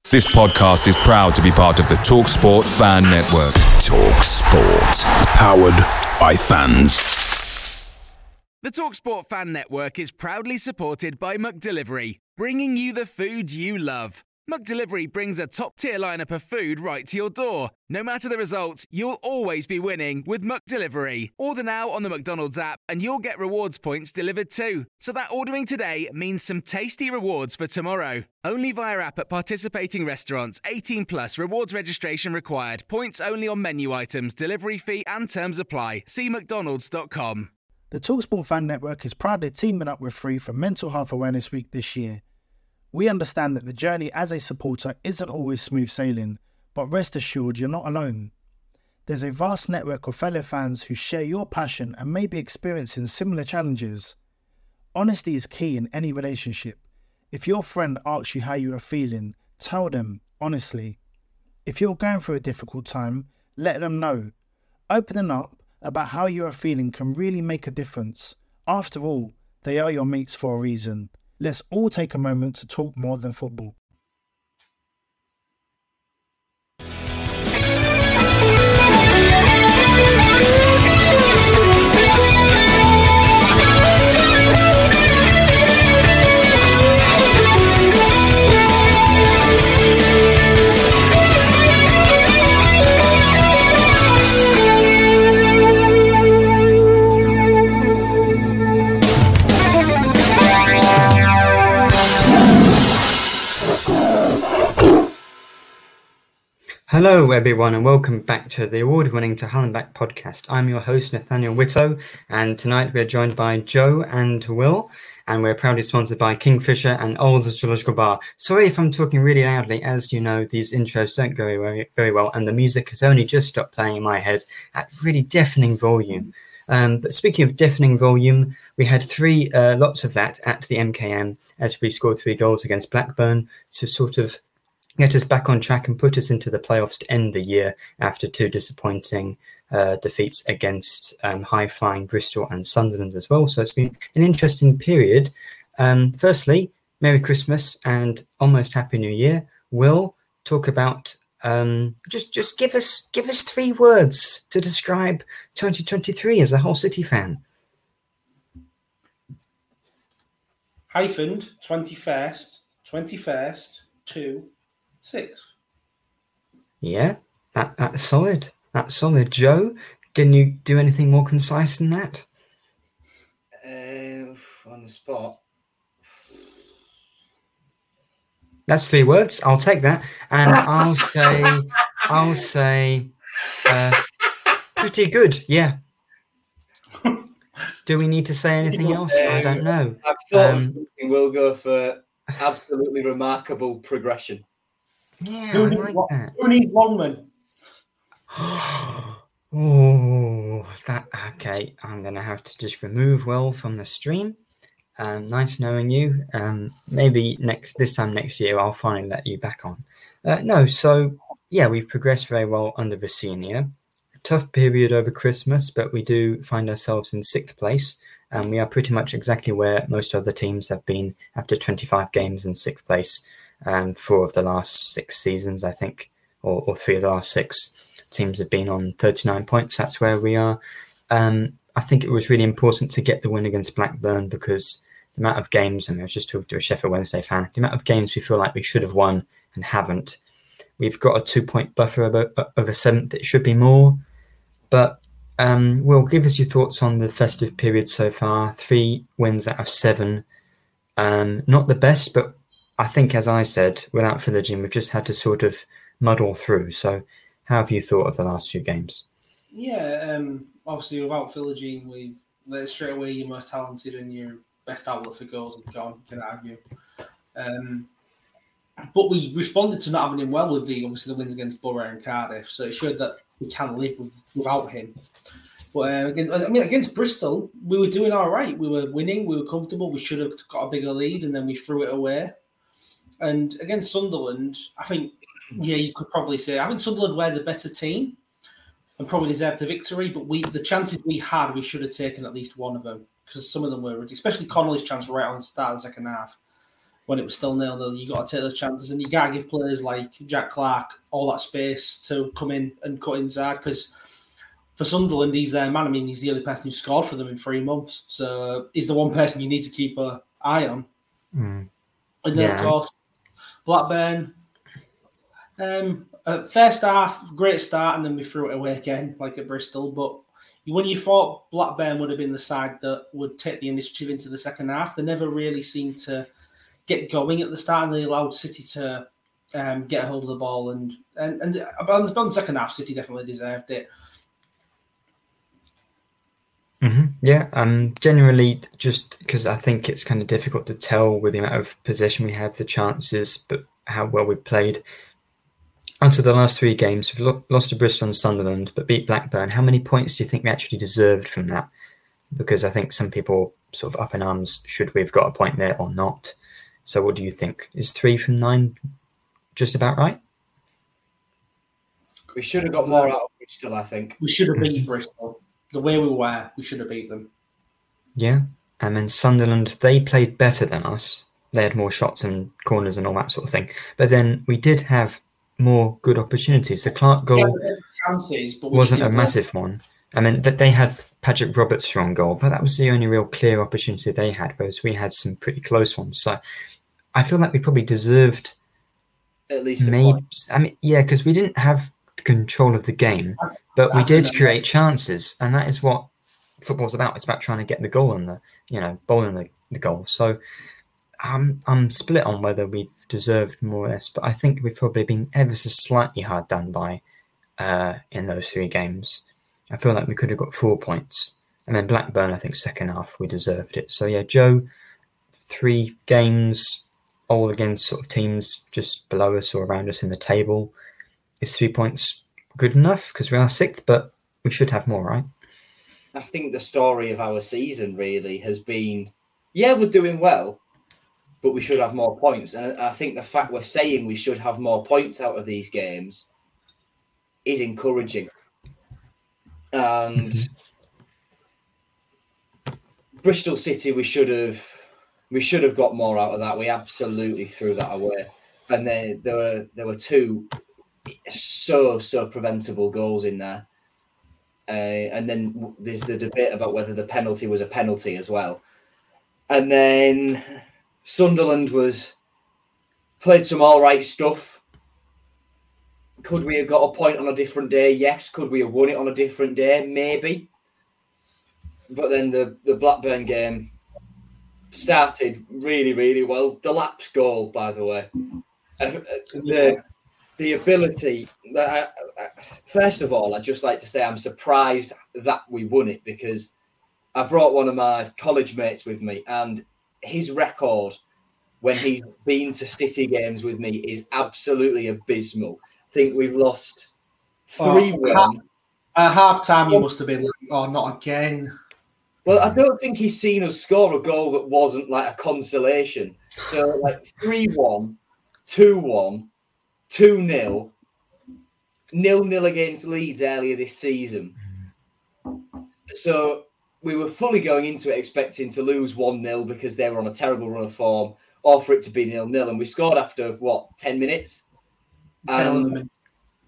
This podcast is proud to be part of the TalkSport Fan Network. TalkSport. Powered by fans. The TalkSport Fan Network is proudly supported by McDelivery, bringing you the food you love. McDelivery brings a top-tier lineup of food right to your door. No matter the result, you'll always be winning with McDelivery. Order now on the McDonald's app and you'll get rewards points delivered too. So that ordering today means some tasty rewards for tomorrow. Only via app at participating restaurants. 18 plus. Rewards registration required. Points only on menu items. Delivery fee and terms apply. See mcdonalds.com. The TalkSport Fan Network is proudly teaming up with Free for Mental Health Awareness Week this year. We understand that the journey as a supporter isn't always smooth sailing, but rest assured you're not alone. There's a vast network of fellow fans who share your passion and may be experiencing similar challenges. Honesty is key in any relationship. If your friend asks you how you are feeling, tell them honestly. If you're going through a difficult time, let them know. Opening up about how you are feeling can really make a difference. After all, they are your mates for a reason. Let's all take a moment to talk more than football. Hello everyone and welcome back to the award-winning To Hell and Back podcast. I'm your host Nathaniel Whitto, and tonight we're joined by Joe and Will, and we're proudly sponsored by Kingfisher and Old Zoological Bar. Sorry if I'm talking really loudly. As you know, these intros don't go very well, and the music has only just stopped playing in my head at really deafening volume. But speaking of deafening volume, we had lots of that at the MKM as we scored 3 goals against Blackburn to sort of get us back on track and put us into the playoffs to end the year after 2 disappointing defeats against high-flying Bristol and Sunderland as well. So it's been an interesting period. Firstly, Merry Christmas and almost Happy New Year. Will, talk about just give us 3 words to describe 2023 as a Hull City fan. Hyphened 21st to 6. Yeah, that's solid. That's solid. Joe, can you do anything more concise than that? On the spot. That's 3 words. I'll take that. And I'll say pretty good. Yeah. Do we need to say anything else? I don't know. I've thought of something. We'll go for absolutely remarkable progression. Yeah, Who needs Longman? Okay. I'm going to have to just remove Will from the stream. Nice knowing you. Maybe this time next year, I'll finally let you back on. We've progressed very well under Vecino. Tough period over Christmas, but we do find ourselves in 6th place. And we are pretty much exactly where most other teams have been after 25 games in 6th place. 4 of the last 6 seasons, I think, or 3 of the last 6 teams have been on 39 points. That's where we are. I think it was really important to get the win against Blackburn because the amount of games, and I was just talking to a Sheffield Wednesday fan, the amount of games we feel like we should have won and haven't. We've got a 2-point buffer over 7th. It should be more. But Will, give us your thoughts on the festive period so far. 3 wins out of 7. Not the best, but I think, as I said, without Philogene, we've just had to sort of muddle through. So how have you thought of the last few games? Yeah, obviously without Philogene, straight away your most talented and your best outlet for goals have gone, you can argue. But we responded to not having him well with the wins against Borough and Cardiff, so it showed that we can live without him. But against Bristol, we were doing all right. We were winning, we were comfortable. We should have got a bigger lead, and then we threw it away. And against Sunderland, I think, you could probably say, I think Sunderland were the better team and probably deserved the victory. But the chances we had, we should have taken at least one of them because some of them were, especially Connolly's chance right on the start of the second half. when it was still 0-0. You got to take those chances, and you got to give players like Jack Clark all that space to come in and cut inside. Because for Sunderland, he's their man. I mean, he's the only person who scored for them in 3 months. So he's the one person you need to keep an eye on. And then, of course, Blackburn. First half, great start, and then we threw it away again, like at Bristol. But when you thought Blackburn would have been the side that would take the initiative into the second half, they never really seemed to get going at the start, and they allowed City to get a hold of the ball. And on the second half, City definitely deserved it. Yeah, generally, just because I think it's kind of difficult to tell with the amount of possession we have, the chances, but how well we've played. Onto the last 3 games, we've lost to Bristol and Sunderland, but beat Blackburn. How many points do you think we actually deserved from that? Because I think some people sort of up in arms, should we have got a point there or not? So what do you think? Is 3 from 9 just about right? We should have got more out of Bristol, I think. We should have beat Bristol. The way we were, we should have beat them. Yeah. And then Sunderland, they played better than us. They had more shots and corners and all that sort of thing. But then we did have more good opportunities. The Clark goal wasn't a massive one. I mean, they had Patrick Roberts on goal, but that was the only real clear opportunity they had, whereas we had some pretty close ones. So I feel like we probably deserved at least a point. I mean, yeah, because we didn't have control of the game, but we did create chances, and that is what football's about. It's about trying to get the goal and bowling the goal. So I'm split on whether we've deserved more or less, but I think we've probably been ever so slightly hard done by in those 3 games. I feel like we could have got 4 points. And then Blackburn, I think second half, we deserved it. So yeah, Joe, 3 games, all against sort of teams just below us or around us in the table. Is 3 points good enough? Because we are 6th, but we should have more, right? I think the story of our season really has been, we're doing well, but we should have more points. And I think the fact we're saying we should have more points out of these games is encouraging. And Bristol City, we should have got more out of that. We absolutely threw that away. And then there were 2 so preventable goals in there. And then there's the debate about whether the penalty was a penalty as well. And then Sunderland played some all right stuff. Could we have got a point on a different day? Yes. Could we have won it on a different day? Maybe. But then the Blackburn game started really, really well. The Lap's goal, by the way. The ability that first of all, I'd just like to say I'm surprised that we won it, because I brought one of my college mates with me, and his record when he's been to City games with me is absolutely abysmal. I think we've lost 3-1. At half time, you must have been like, oh, not again. Well, I don't think he's seen us score a goal that wasn't like a consolation. So like 3-1, 2-1, 2-0, 0-0 against Leeds earlier this season. So we were fully going into it expecting to lose 1-0 because they were on a terrible run of form, or for it to be 0-0. And we scored after, 10 minutes? 10 minutes.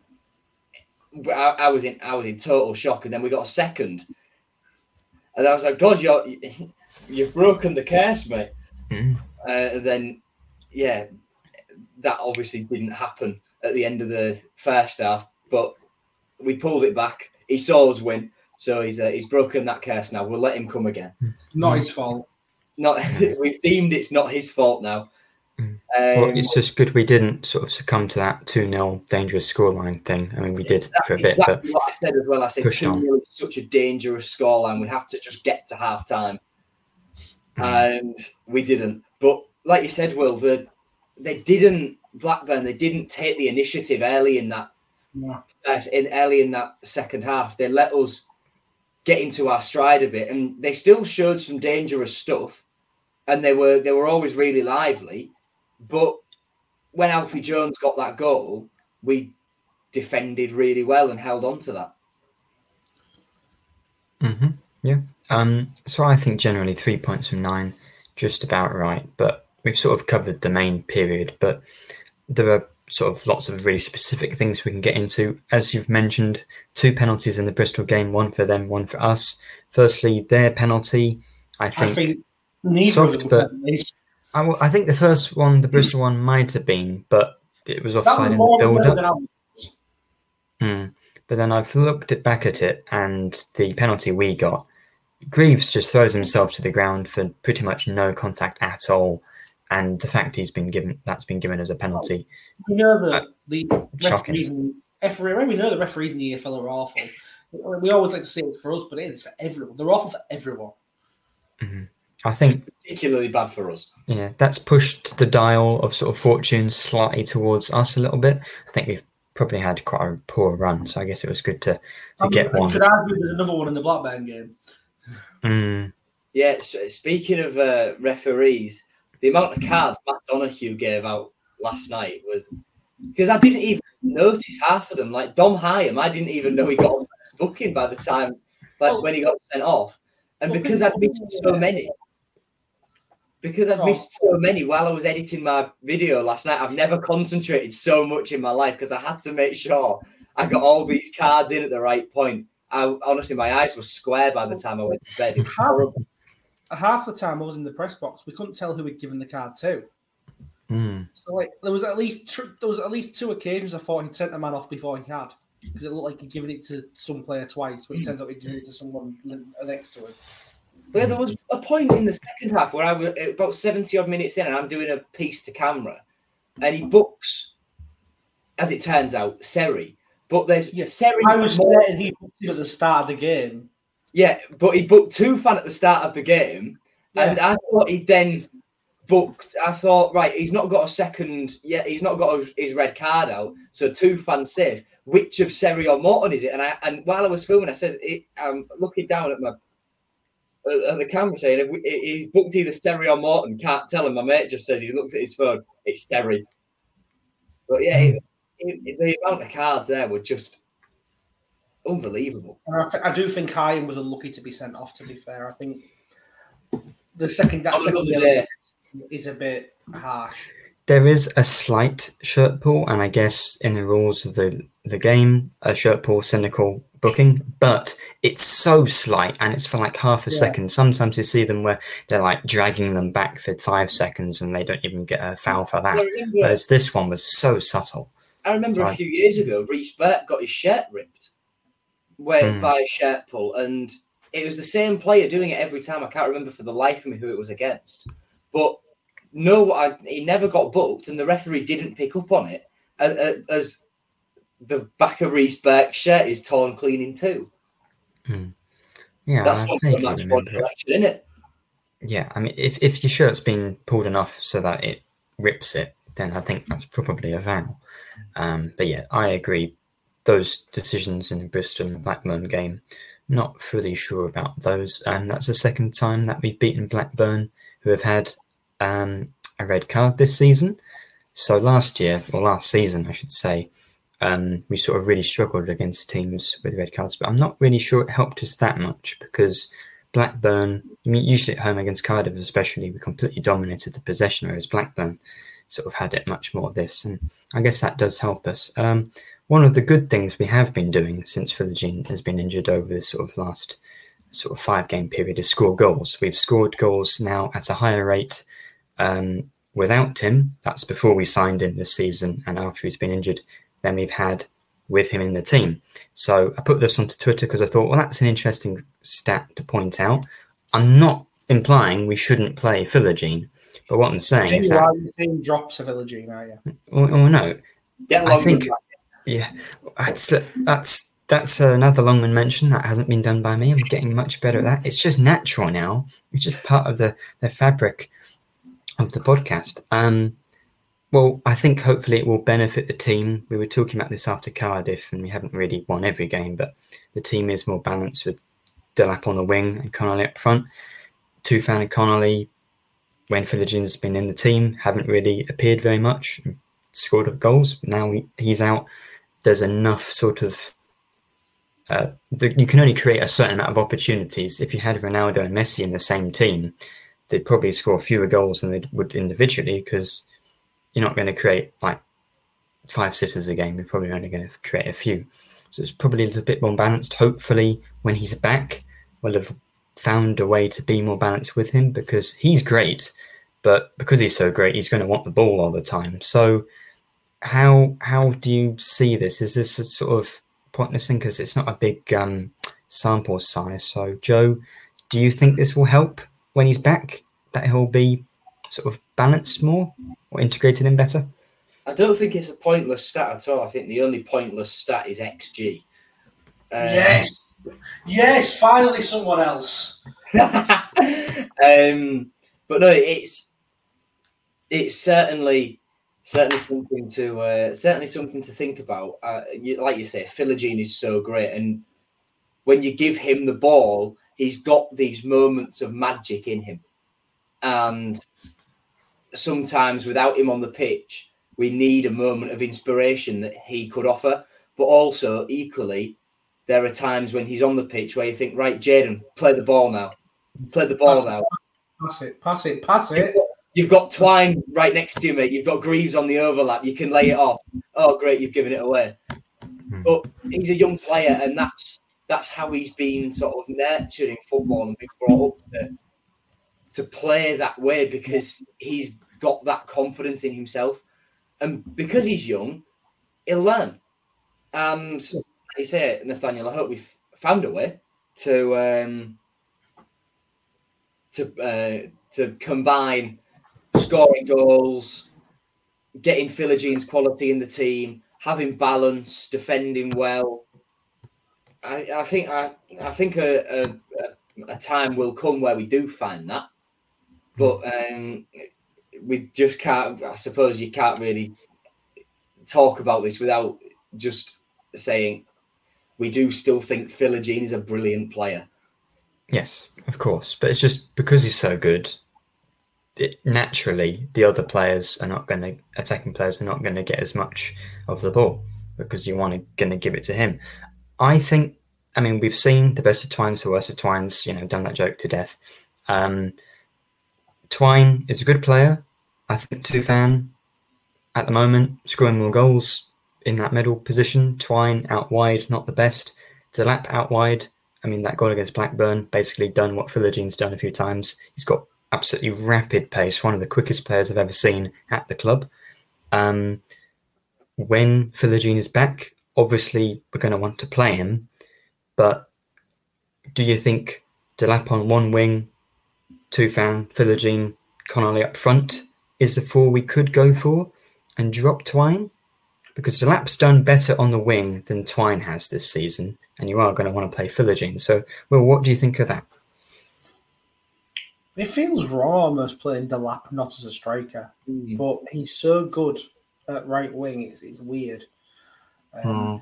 I was in total shock. And then we got a second. And I was like, God, you've broken the curse, mate. And then, that obviously didn't happen at the end of the first half, but we pulled it back. He saw us win, so he's broken that curse now. We'll let him come again. It's not his fault. We've deemed it's not his fault now. Well, it's just good we didn't sort of succumb to that 2-0 dangerous scoreline thing. I mean, we did for a bit. Exactly but what I said as well. I said 2-0 is such a dangerous scoreline. We have to just get to half time. And we didn't. But like you said, Will, Blackburn didn't take the initiative early in that second half. They let us get into our stride a bit, and they still showed some dangerous stuff, and they were always really lively. But when Alfie Jones got that goal, we defended really well and held on to that. Yeah. So I think generally 3 points from 9, just about right. But we've sort of covered the main period, but there are sort of lots of really specific things we can get into. As you've mentioned, 2 penalties in the Bristol game, 1 for them, 1 for us. Firstly, their penalty, I think neither soft, of them but penalties. I think the first one, the Bristol one, might have been, but it was offside in the build-up. But then I've looked back at it, and the penalty we got, Greaves just throws himself to the ground for pretty much no contact at all, and the fact that's been given as a penalty. We know that the shocking. referees in the EFL are awful. We always like to say it's for us, but it is for everyone. They're awful for everyone. Mm-hmm. I think particularly bad for us. Yeah, that's pushed the dial of sort of fortune slightly towards us a little bit. I think we've probably had quite a poor run, so I guess it was good to get one. I could argue there's another one in the Blackburn game. Yeah, so speaking of referees, the amount of cards Matt Donoghue gave out last night was because I didn't even notice half of them. Like Dom Hyam, I didn't even know he got a booking by the time, when he got sent off, and because I'd missed so many. Because I've missed so many while I was editing my video last night, I've never concentrated so much in my life because I had to make sure I got all these cards in at the right point. Honestly, my eyes were square by the time I went to bed. It was horrible. Half the time I was in the press box, we couldn't tell who he'd given the card to. So there was at least 2 occasions I thought he'd sent a man off before he had, because it looked like he'd given it to some player twice, but it turns out he'd given it to someone next to him. But there was a point in the second half where I was about 70-odd minutes in and I'm doing a piece to camera and he books, as it turns out, Seri. But there's Seri. I was certain he booked him at the start of the game. Yeah, but he booked Tufan at the start of the game. Yeah. And I thought he then booked, right, he's not got a second, he's not got his red card out. So Tufan safe. Which of Seri or Morton is it? And while I was filming, I said, I'm looking down at the camera saying, if he's booked either Seri or Morton, can't tell him. My mate just says he's looked at his phone, it's Seri. But yeah, the amount of cards there were just unbelievable. And I do think Hyam was unlucky to be sent off, to be fair. I think the second is a bit harsh. There is a slight shirt pull, and I guess in the rules of the game, a shirt pull, cynical booking, but it's so slight and it's for like half a second. Sometimes you see them where they're like dragging them back for 5 seconds and they don't even get a foul for that. Whereas this one was so subtle. I remember a few years ago, Reece Burke got his shirt ripped by a shirt pull, and it was the same player doing it every time. I can't remember for the life of me who it was against. But he never got booked, and the referee didn't pick up on it as the back of Reece Burke's shirt is torn clean in two. Yeah, that's not a match ball collection, isn't it? Yeah, I mean, if your shirt's been pulled enough so that it rips it, then I think that's probably a foul. But yeah, I agree. Those decisions in the Bristol and Blackburn game, not fully sure about those. That's the second time that we've beaten Blackburn, who have had a red card this season. So last season, I should say, we sort of really struggled against teams with red cards, but I'm not really sure it helped us that much because Blackburn, I mean, usually at home against Cardiff especially, we completely dominated the possession, whereas Blackburn sort of had it much more of this, and I guess that does help us. One of the good things we have been doing since Philogene has been injured over this sort of last 5-game period is score goals. We've scored goals now at a higher rate without Tim. That's before we signed him this season and after he's been injured, than we've had with him in the team. So I put this onto Twitter because I thought, well, that's an interesting stat to point out. I'm not implying we shouldn't play Philogene, but what I'm saying is that... You're saying drops of Philogene, are you? Well, no. I think... Yeah, that's another Longman mention that hasn't been done by me. I'm getting much better at that. It's just natural now. It's just part of the fabric of the podcast. Well, I think hopefully it will benefit the team. We were talking about this after Cardiff, and we haven't really won every game, but the team is more balanced with Delap on the wing and Connolly up front. Tufan and Connolly, when Philogene's been in the team, haven't really appeared very much, scored goals. Now he's out. There's enough sort of... you can only create a certain amount of opportunities. If you had Ronaldo and Messi in the same team, they'd probably score fewer goals than they would individually, because you're not going to create like 5 sitters a game. You're probably only going to create a few. So it's probably a little bit more balanced. Hopefully, when he's back, we'll have found a way to be more balanced with him, because he's great, but because he's so great, he's going to want the ball all the time. So how do you see this? Is this a sort of pointless thing because it's not a big sample size? So Joe, do you think this will help when he's back, that he'll be sort of balanced more or integrated in better? I don't think it's a pointless stat at all. I think the only pointless stat is XG. Yes, finally someone else. But no, it's certainly something to think about. Like you say, Philogene is so great, and when you give him the ball, he's got these moments of magic in him, and sometimes without him on the pitch, we need a moment of inspiration that he could offer. But also, equally, there are times when he's on the pitch where you think, right, Jayden, play the ball now. Pass it. You've got Twine right next to you, mate. You've got Greaves on the overlap. You can lay it off. Oh, great, you've given it away. But he's a young player, and that's how he's been sort of nurtured in football and been brought up to play that way, because he's got that confidence in himself. And because he's young, he'll learn. And like you say, Nathaniel, I hope we've found a way to combine scoring goals, getting Philogene's quality in the team, having balance, defending well. I think a time will come where we do find that, but we just can't. I suppose you can't really talk about this without just saying we do still think Philogene is a brilliant player. Yes, of course, but it's just because he's so good. Naturally, the other players are not going to, attacking players are not going to get as much of the ball because you want to going to give it to him. I think, I mean, we've seen the best of Twines, the worst of Twines, done that joke to death. Twine is a good player. I think Tufan, at the moment, scoring more goals in that middle position. Twine out wide, not the best. Delap out wide. I mean, that goal against Blackburn basically done what Philogene's done a few times. He's got absolutely rapid pace, one of the quickest players I've ever seen at the club. When Philogene is back, obviously we're going to want to play him, but do you think Delap on one wing, Tufan, Philogene, Connolly up front is the 4 we could go for and drop Twine? Because Delap's done better on the wing than Twine has this season, and you are going to want to play Philogene. So, Will, what do you think of that? It feels wrong almost playing Delap not as a striker, but he's so good at right wing. It's weird. I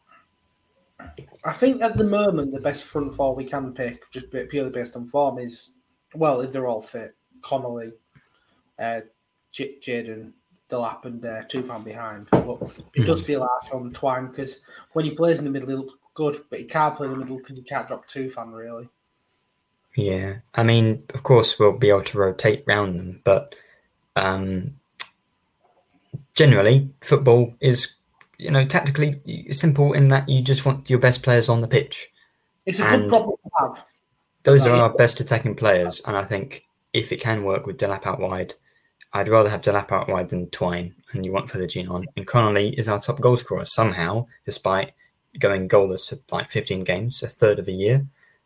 think at the moment the best front 4 we can pick, just purely based on form, is, well, if they're all fit, Connolly, Jayden, Delap and Tufan behind. But it does feel harsh on Twine because when he plays in the middle, he looks good, but he can't play in the middle because he can't drop Tufan, really. Yeah, I mean, of course, we'll be able to rotate round them, but generally, football is, tactically simple in that you just want your best players on the pitch. It's a good problem to have. Those are our best attacking players, and I think if it can work with Delap out wide, I'd rather have Delap out wide than Twine, and you want Philogene on. And Connolly is our top goal scorer somehow, despite going goalless for like 15 games, a third of the year.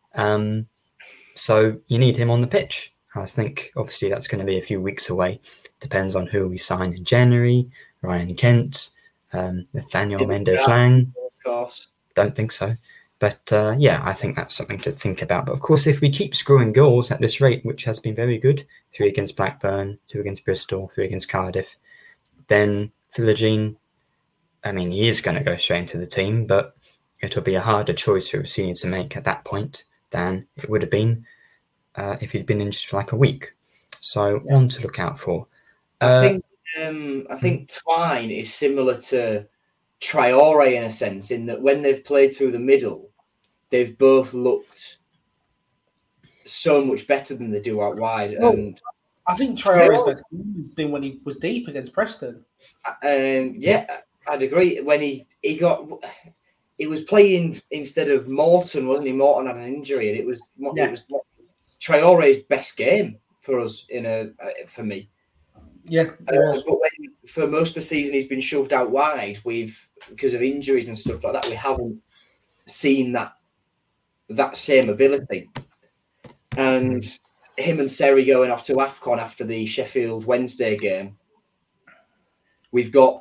So you need him on the pitch. I think, obviously, that's going to be a few weeks away. Depends on who we sign in January. Ryan Kent, Nathaniel Mendes-Lang. Of course. Don't think so. But, I think that's something to think about. But, of course, if we keep scoring goals at this rate, which has been very good, 3 against Blackburn, 2 against Bristol, 3 against Cardiff, then Philogene, I mean, he is going to go straight into the team, but it'll be a harder choice for Rossini to make at that point than it would have been if he'd been injured for like a week. So one to look out for. I think Twine is similar to Traore in a sense, in that when they've played through the middle, they've both looked so much better than they do out wide. Well, And I think Traore's best game has been when he was deep against Preston. yeah, I'd agree. When he was playing instead of Morton, wasn't he? Morton had an injury, and it was Traore's best game for us for me. Yeah, but for most of the season, he's been shoved out wide. Because of injuries and stuff like that, we haven't seen that same ability. And him and Seri going off to AFCON after the Sheffield Wednesday game, we've got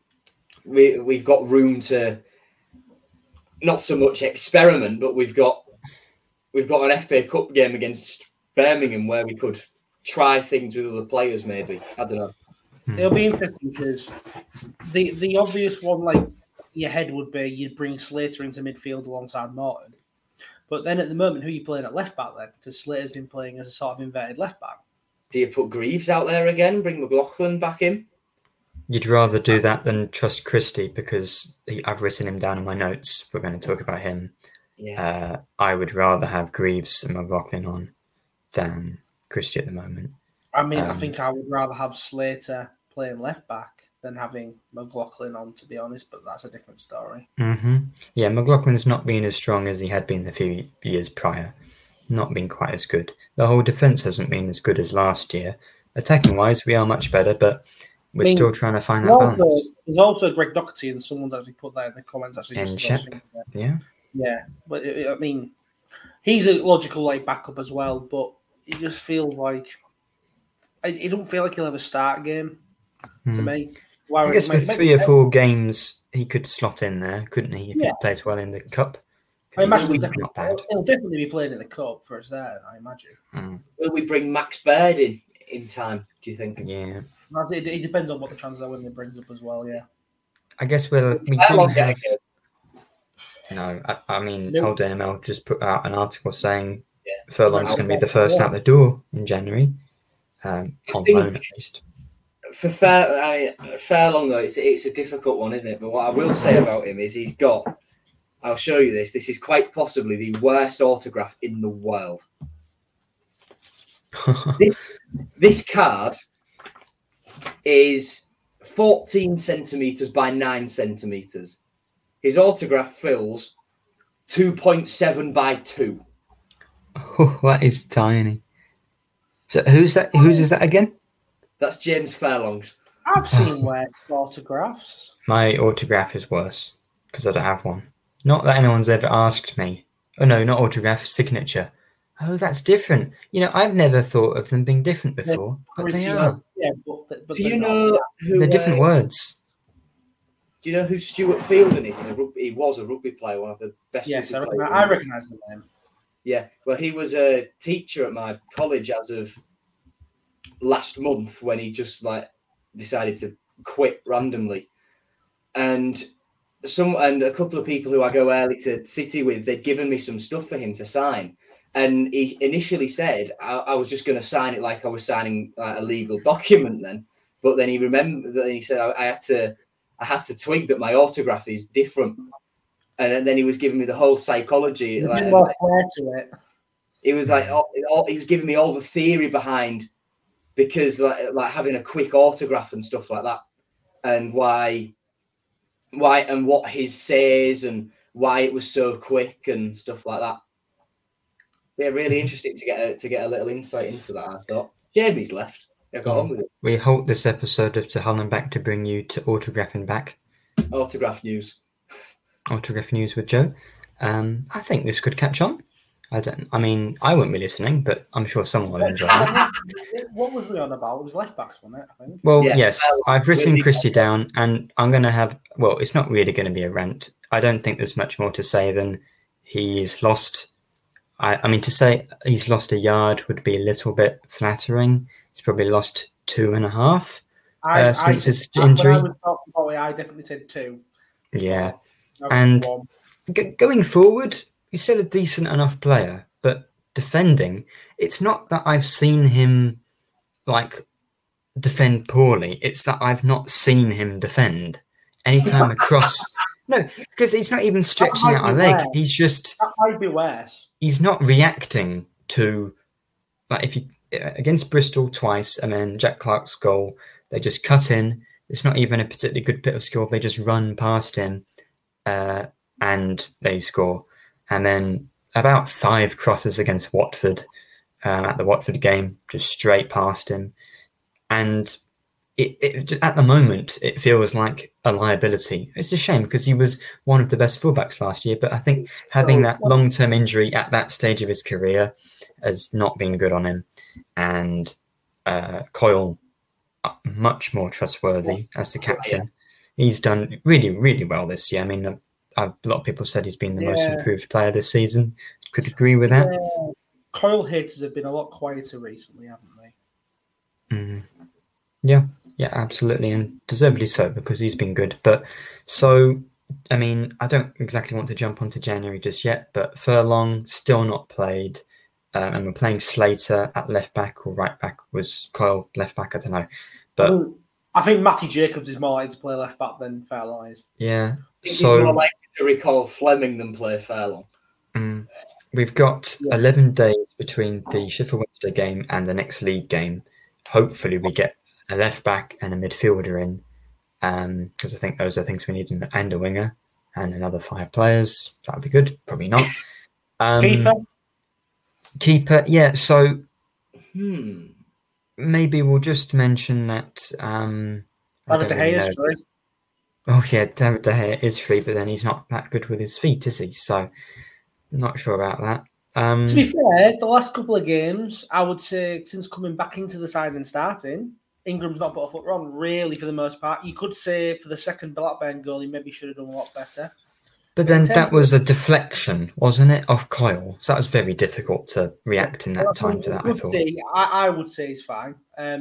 room to not so much experiment, but we've got an FA Cup game against Birmingham where we could try things with other players. Maybe, I don't know. It'll be interesting because the obvious one, like your head would be, you'd bring Slater into midfield alongside Morton. But then at the moment, who are you playing at left back then? Because Slater's been playing as a sort of inverted left back. Do you put Greaves out there again? Bring McLaughlin back in? You'd rather do that than trust Christie because I've written him down in my notes. We're going to talk about him. Yeah. I would rather have Greaves and McLaughlin on than Christie at the moment. I mean, I think I would rather have Slater playing left back than having McLaughlin on, to be honest, but that's a different story. Mm-hmm. Yeah, McLaughlin's not been as strong as he had been a few years prior. Not been quite as good. The whole defence hasn't been as good as last year. Attacking-wise, we are much better, but we're still trying to find that balance. There's also Greg Doherty, and someone's actually put that in the comments. Actually, yeah. But I mean, he's a logical backup as well, but it just feels like it don't feel like he'll ever start a game to me. I guess for 3 or 4 games he could slot in there, couldn't he? If he plays well in the cup. I imagine he'll definitely be playing in the cup for us there. I imagine. Will we bring Max Baird in time? Do you think? Yeah. It depends on what the transfer window brings up as well. Yeah. I guess we do have. No, I mean, Hull NML just put out an article saying Furlong's going to be the first out the door in January, on loan at least. For Furlong, though, it's a difficult one, isn't it? But what I will say about him is he's got. I'll show you this. This is quite possibly the worst autograph in the world. This card is 14 centimetres by 9 centimetres. His autograph fills 2.7 by 2. Oh, that is tiny. So whose is that again? That's James Furlong's. I've seen worse autographs. My autograph is worse because I don't have one. Not that anyone's ever asked me. Oh no, not autograph, signature. Oh, that's different. I've never thought of them being different before, but they are. Yeah, but do you know who? They're different words. Do you know who Stuart Fielding is? He was a rugby player, one of the best. Yes, I recognise the name. Yeah, well, he was a teacher at my college as of last month when he just decided to quit randomly, and a couple of people who I go early to City with, they'd given me some stuff for him to sign. And he initially said I was just going to sign it like I was signing a legal document then. But then he remembered that he said I had to twig that my autograph is different. And then he was giving me the whole psychology. More clear to it. It was he was giving me all the theory behind because like having a quick autograph and stuff like that, and why and what his says and why it was so quick and stuff like that. Yeah, really interesting to get a little insight into that. I thought Jamie's left. I got on with it. We halt this episode of To Hull and Back to bring you to Autographing Back. Autograph news. Autograph news with Joe. I think this could catch on. I won't be listening, but I'm sure someone will enjoy it. What was we on about? It was left backs, wasn't it? I think. Well, yes, I've written Christie down, and I'm going to have. Well, it's not really going to be a rant. I don't think there's much more to say than he's lost. To say he's lost a yard would be a little bit flattering. He's probably lost 2.5 since his injury. When I was talking about it, I definitely said 2. Yeah, and going forward, he's still a decent enough player, but defending, it's not that I've seen him defend poorly. It's that I've not seen him defend anytime across. No, because he's not even stretching out a leg. He's just. That might be worse. He's not reacting to, like, if you against Bristol twice and then Jack Clark's goal, they just cut in. It's not even a particularly good bit of skill. They just run past him and they score. And then about 5 crosses against Watford at the Watford game, just straight past him. And it at the moment, it feels like a liability. It's a shame because he was one of the best fullbacks last year. But I think having that long-term injury at that stage of his career has not been good on him. And Coyle, much more trustworthy as the captain. He's done really, really well this year. I mean, a lot of people said he's been the most improved player this season. Could agree with that. Coyle haters have been a lot quieter recently, haven't they? Yeah, absolutely, and deservedly so because he's been good. But so, I mean, I don't exactly want to jump onto January just yet, but Furlong still not played, and we're playing Slater at left back or right back. Was Coyle left back? I don't know, but I think Matty Jacobs is more likely to play left back than Furlong is. Yeah, he's more likely to recall Fleming than play Furlong. We've got 11 days between the Sheffield Wednesday game and the next league game. Hopefully, we get a left back and a midfielder in, because I think those are things we need, and a winger and another 5 players. That would be good. Probably not. Keeper, yeah. So maybe we'll just mention that. David De Gea is free. Oh yeah, David De Gea is free, but then he's not that good with his feet, is he? So not sure about that. To be fair, the last couple of games, I would say, since coming back into the side and starting, Ingram's not put a foot wrong, really, for the most part. You could say for the second Blackburn goal, he maybe should have done a lot better. But then that was a deflection, wasn't it, off Coyle? So that was very difficult to react in that time to that, I thought. I would say he's fine.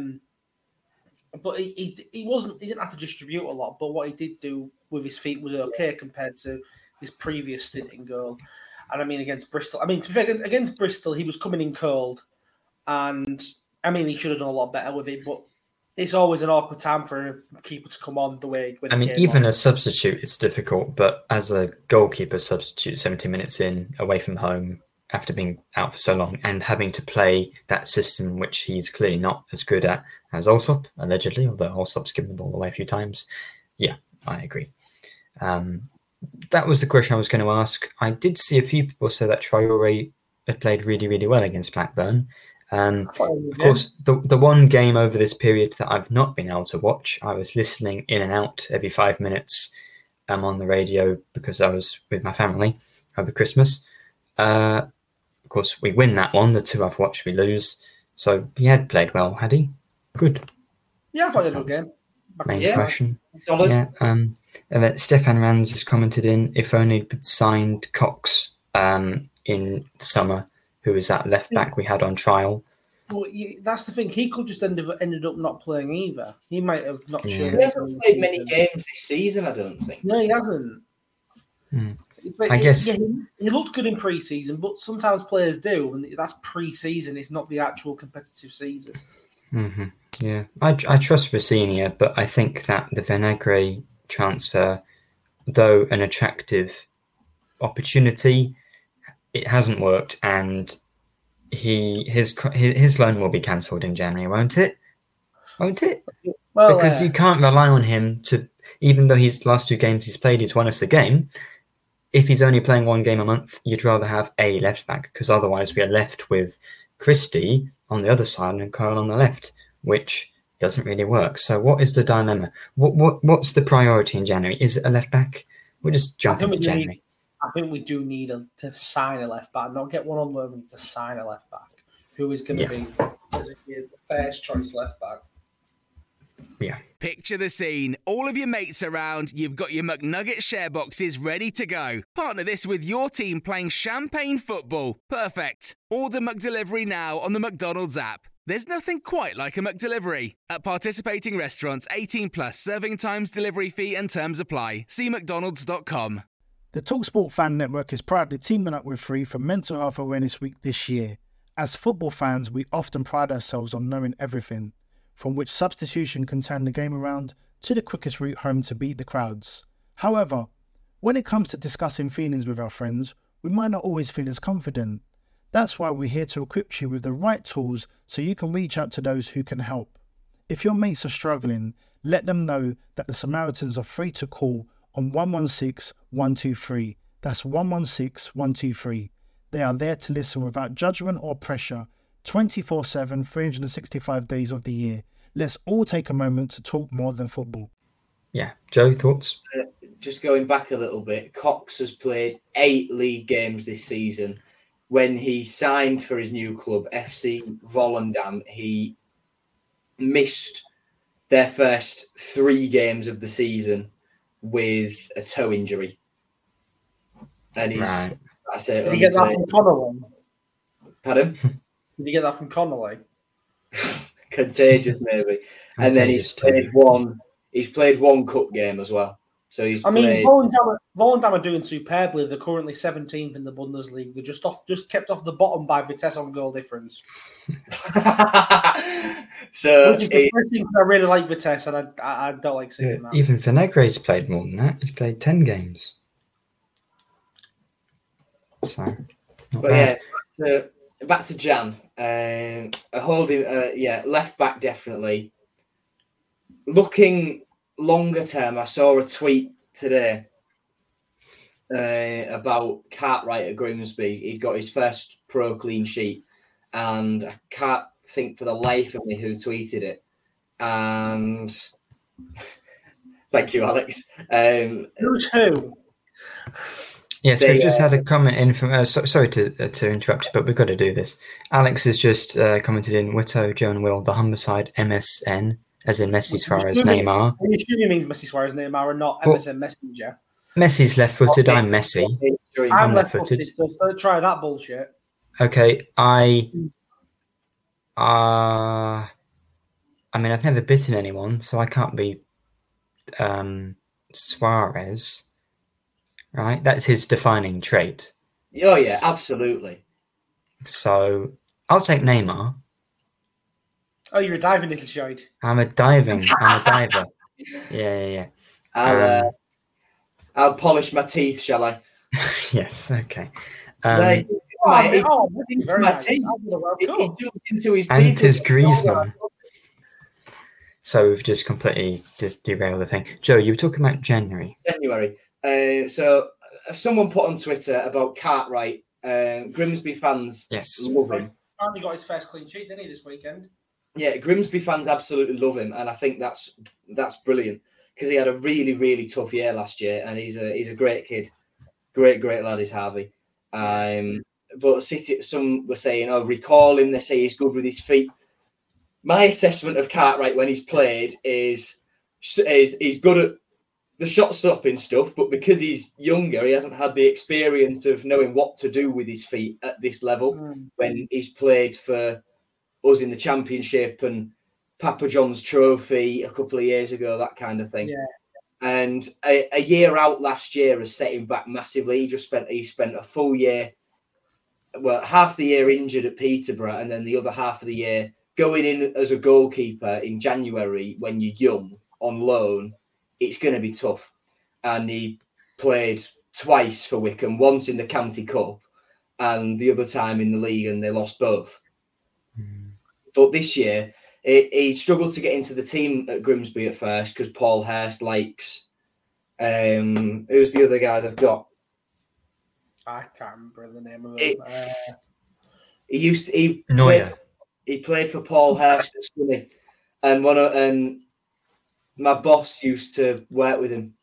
But he didn't have to distribute a lot, but what he did do with his feet was okay compared to his previous stint in goal. And I mean, against Bristol, to be fair, against Bristol, he was coming in cold. And I mean, he should have done a lot better with it, but it's always an awkward time for a keeper to come on the way. Even a substitute, it's difficult, but as a goalkeeper substitute, 70 minutes in, away from home, after being out for so long, and having to play that system, which he's clearly not as good at as Allsop, allegedly, although Allsop's given the ball away a few times. Yeah, I agree. That was the question I was going to ask. I did see a few people say that Traore had played really, really well against Blackburn. Of course, the one game over this period that I've not been able to watch, I was listening in and out every 5 minutes on the radio because I was with my family over Christmas. Of course, we win that one. The 2 I've watched, we lose. So he had played well, had he? Good. Yeah, I thought he had a good game. Main question. Yeah. And then Stefan Rands has commented in, if only he'd signed Cox in summer, who was that left back we had on trial. Well, that's the thing. He could just ended up not playing either. He might have not shown. He hasn't played many games this season, I don't think. No, he hasn't. Like, I guess he looked good in pre-season, but sometimes players do, and that's pre-season. It's not the actual competitive season. Mm-hmm. Yeah, I trust Rossignol, but I think that the Vinagre transfer, though an attractive opportunity, it hasn't worked, and his loan will be cancelled in January, won't it? Won't it? Well, because you can't rely on him to, even though his last 2 games he's played, he's won us a game. If he's only playing 1 game a month, you'd rather have a left back, because otherwise we are left with Christie on the other side and Coyle on the left, which doesn't really work. So what is the dilemma? What's the priority in January? Is it a left back? We'll just jump into January. I think we do need to sign a left back, not get one on loan. We need to sign a left back who is going to be the first choice left back. Yeah. Picture the scene. All of your mates around, you've got your McNugget share boxes ready to go. Partner this with your team playing champagne football. Perfect. Order McDelivery now on the McDonald's app. There's nothing quite like a McDelivery. At participating restaurants, 18 plus, serving times, delivery fee and terms apply. See mcdonalds.com. The TalkSport Fan Network is proudly teaming up with Free for Mental Health Awareness Week this year. As football fans, we often pride ourselves on knowing everything, from which substitution can turn the game around to the quickest route home to beat the crowds. However, when it comes to discussing feelings with our friends, we might not always feel as confident. That's why we're here to equip you with the right tools so you can reach out to those who can help. If your mates are struggling, let them know that the Samaritans are free to call on 116 123. That's 116 123. They are there to listen without judgment or pressure, 24/7, 365 days of the year. Let's all take a moment to talk more than football. Yeah. Joe, thoughts? Just going back a little bit, Cox has played 8 league games this season. When he signed for his new club, FC Volendam, he missed their first 3 games of the season with a toe injury. And he's, Right. I say, Did you get that from Connolly? Pardon? Did you get that from Connolly? Contagious, maybe. And then he's played one. He's played 1 cup game as well. So he's. Volendam are doing superbly. They're currently 17th in the Bundesliga. They're just kept off the bottom by Vitesse on goal difference. So which is the first thing I really like Vitesse, and I don't like seeing that. Even Vinegre's played more than that. He's played 10 games. So, not but bad. yeah, back to Jan. Holding, left back definitely. Looking longer term, I saw a tweet today about Cartwright at Grimsby. He'd got his first pro clean sheet, and I can't think for the life of me who tweeted it. And thank you, Alex. Who's who? Yes, we've just had a comment in from. Sorry to interrupt you, but we've got to do this. Alex has just commented in Witto, Joe, and Will, the Humberside MSN, as in Messi, Suarez, Neymar. You assuming means Messi, Suarez, Neymar, and not MSN Messenger. Messi's left-footed. I'm Messi. I'm left-footed, so don't try that bullshit. Okay, I mean, I've never bitten anyone, so I can't be Suarez. Right, that's his defining trait. Oh yeah, absolutely. So I'll take Neymar. Oh, you're a diving little shite. I'm a diver. Yeah. I'll polish my teeth, shall I? Yes. Okay. Very He nice. jumped into his And teeth. his Griezmann. So we've just completely derailed the thing. Joe, you were talking about January. So someone put on Twitter about Cartwright. Grimsby fans love him. Finally got his first clean sheet, didn't he, this weekend? Yeah, Grimsby fans absolutely love him, and I think that's brilliant because he had a really, really tough year last year, and he's a great kid, great lad is Harvey. But City, some were saying, recall him. They say he's good with his feet. My assessment of Cartwright when he's played is he's good at the shot stopping stuff, but because he's younger, he hasn't had the experience of knowing what to do with his feet at this level when he's played for us in the Championship and Papa John's Trophy a couple of years ago, that kind of thing. Yeah. And a year out last year has set him back massively. He spent a full year, half the year injured at Peterborough, and then the other half of the year going in as a goalkeeper in January when you're young on loan. It's going to be tough. And he played twice for Wycombe, once in the County Cup and the other time in the league, and they lost both. But this year, he struggled to get into the team at Grimsby at first because Paul Hurst likes... who's the other guy they've got? I can't remember the name of him. He played for Paul Hurst at Scunny, and my boss used to work with him.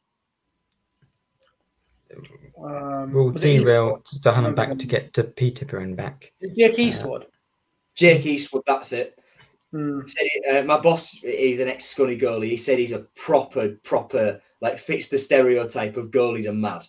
We'll derail to hand back to get to Peterborough and back. Jake Eastwood. Jake Eastwood, that's it. My boss, he's an ex-Scunny goalie. He said he's a proper, like fits the stereotype of goalies are mad.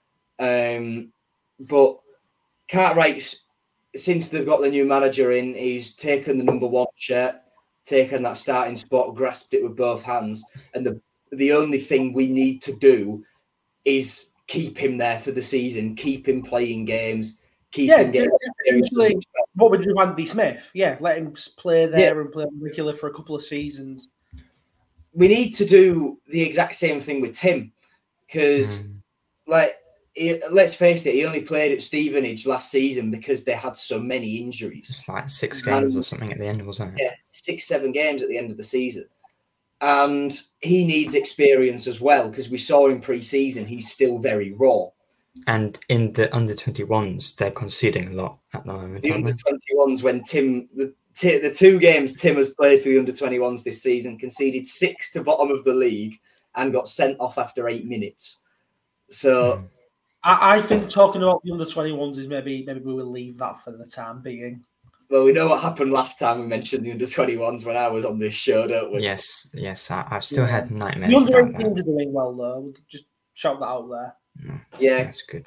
But Cartwright, since they've got the new manager in, he's taken the number 1 shirt, taken that starting spot, grasped it with both hands. And the only thing we need to do is keep him there for the season, keep him playing games, keep him getting... Essentially, what would you do with Andy Smith? Yeah, let him play there and play regular for a couple of seasons. We need to do the exact same thing with Tim because, let's face it, he only played at Stevenage last season because they had so many injuries. It's like 6 games or something at the end, wasn't it? Yeah, 6-7 games at the end of the season. And he needs experience as well, because we saw in pre-season he's still very raw. And in the under-21s, they're conceding a lot at the moment. The under-21s, when the 2 games Tim has played for the under-21s this season, conceded 6 to bottom of the league and got sent off after 8 minutes. So I think talking about the under-21s is maybe we will leave that for the time being. Well, we know what happened last time we mentioned the under-21s when I was on this show, don't we? Yes. I've still had nightmares. The under-18s are doing well, though. We could just shout that out there. Yeah, that's good.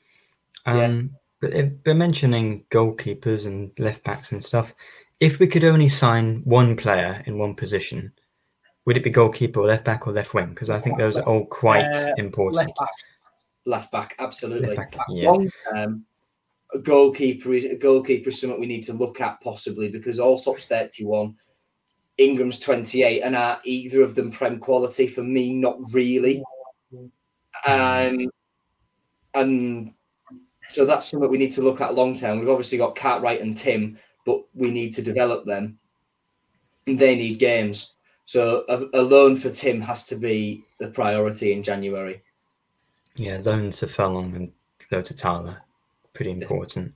But mentioning goalkeepers and left backs and stuff, if we could only sign one player in one position, would it be goalkeeper or left back or left wing? Because I think those are all quite important. Left back, absolutely. Left back, yeah. Long term, a goalkeeper is something we need to look at possibly, because Allsop's 31, Ingram's 28, and are either of them Prem quality? For me, not really. And so that's something we need to look at long term. We've obviously got Cartwright and Tim, but we need to develop them. And they need games. So a loan for Tim has to be the priority in January. Yeah, loans to Furlong and Lototala, pretty important.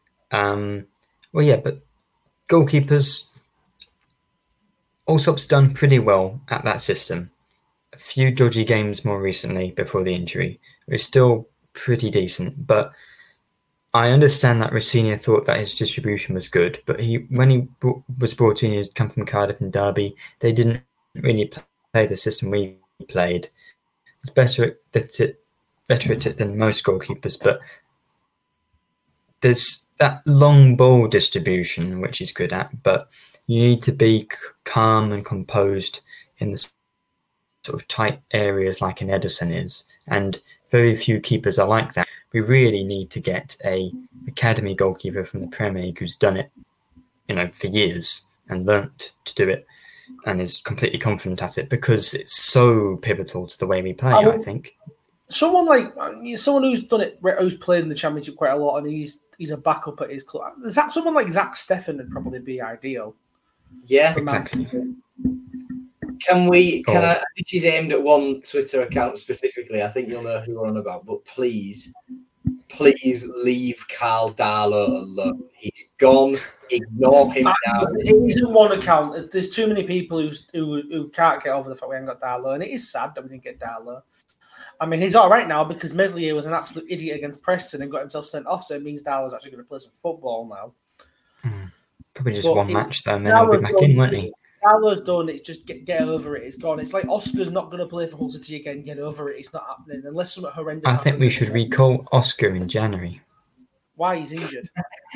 But goalkeepers, Allsop's done pretty well at that system. A few dodgy games more recently before the injury. We're still pretty decent, but I understand that Rossini thought that his distribution was good, but when he was brought in, he'd come from Cardiff and Derby. They didn't really play the system we played. It's better at it than most goalkeepers, but there's that long ball distribution, which he's good at, but you need to be calm and composed in the sort of tight areas like an Ederson is, and very few keepers are like that. We really need to get a academy goalkeeper from the Premier League who's done it, for years and learnt to do it and is completely confident at it, because it's so pivotal to the way we play, I think. Someone who's done it, who's played in the Championship quite a lot, and he's a backup at his club. Someone like Zach Steffen would probably be ideal. Yeah, exactly. Can I think he's aimed at one Twitter account specifically. I think you'll know who we're on about, but please leave Carl Darlow alone. He's gone. Ignore him now. He's in one account. There's too many people who can't get over the fact we haven't got Darlow, and it is sad that we didn't get Darlow. I mean, he's all right now because Meslier was an absolute idiot against Preston and got himself sent off, so it means Darlow's actually going to play some football now. Probably just one match, though, and then he'll be back in, won't he? Darlow's done. It's just get over it. It's gone. It's like Oscar's not going to play for Hull City again. Get over it. It's not happening unless something horrendous. I think we should recall Oscar in January. Why? He's injured.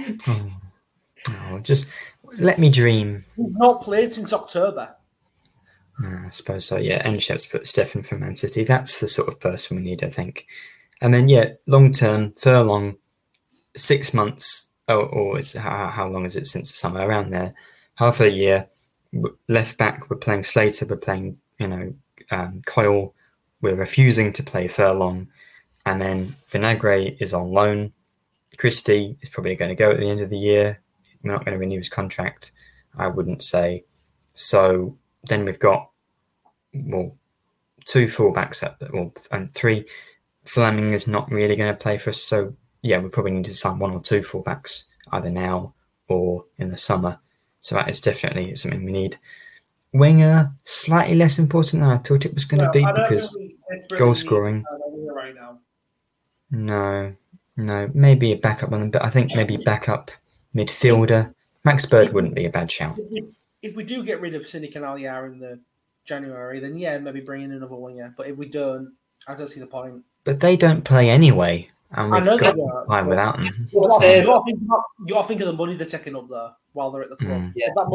Just let me dream. He's not played since October. I suppose so, yeah. Enshep's put Steffen from Man City. That's the sort of person we need, I think. And then, long term, Furlong, 6 months, or how long is it since the summer? Around there, half a year. Left back, we're playing Slater, we're playing, Coyle. We're refusing to play Furlong. And then Vinagre is on loan. Christie is probably going to go at the end of the year. We're not going to renew his contract, I wouldn't say. So then we've got, 2 fullbacks and 3. Fleming is not really going to play for us. So, we probably need to sign 1 or 2 fullbacks either now or in the summer. So that is definitely something we need. Winger, slightly less important than I thought it was going to be because goal scoring. Right now. No, maybe a backup one, but I think maybe backup midfielder. Max Bird wouldn't be a bad shout. If we do get rid of Cynic and Aliar in the January, then maybe bring in another winger. But if we don't, I don't see the point. But they don't play anyway, and we've got to play without them. You got to think of the money they're taking up there while they're at the club.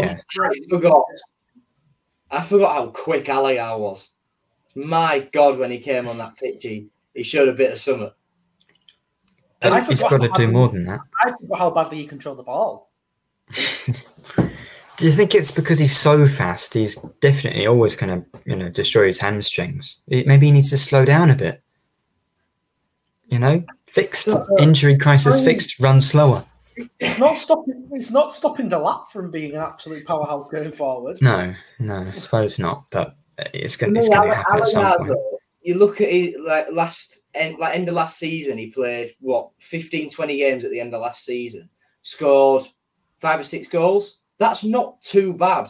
I forgot how quick Aliar was. My God, when he came on that pitch, he showed a bit of summer. He's got to do more than that. I forgot how badly he controlled the ball. Do you think it's because he's so fast? He's definitely always going to, destroy his hamstrings. Maybe he needs to slow down a bit. Fixed. Injury crisis fixed. Run slower. It's not stopping. It's not stopping Delap from being an absolute powerhouse going forward. No, I suppose not. But it's going to happen at some point. You look at it end of last season. He played 15, 20 games at the end of last season. Scored 5 or 6 goals. That's not too bad.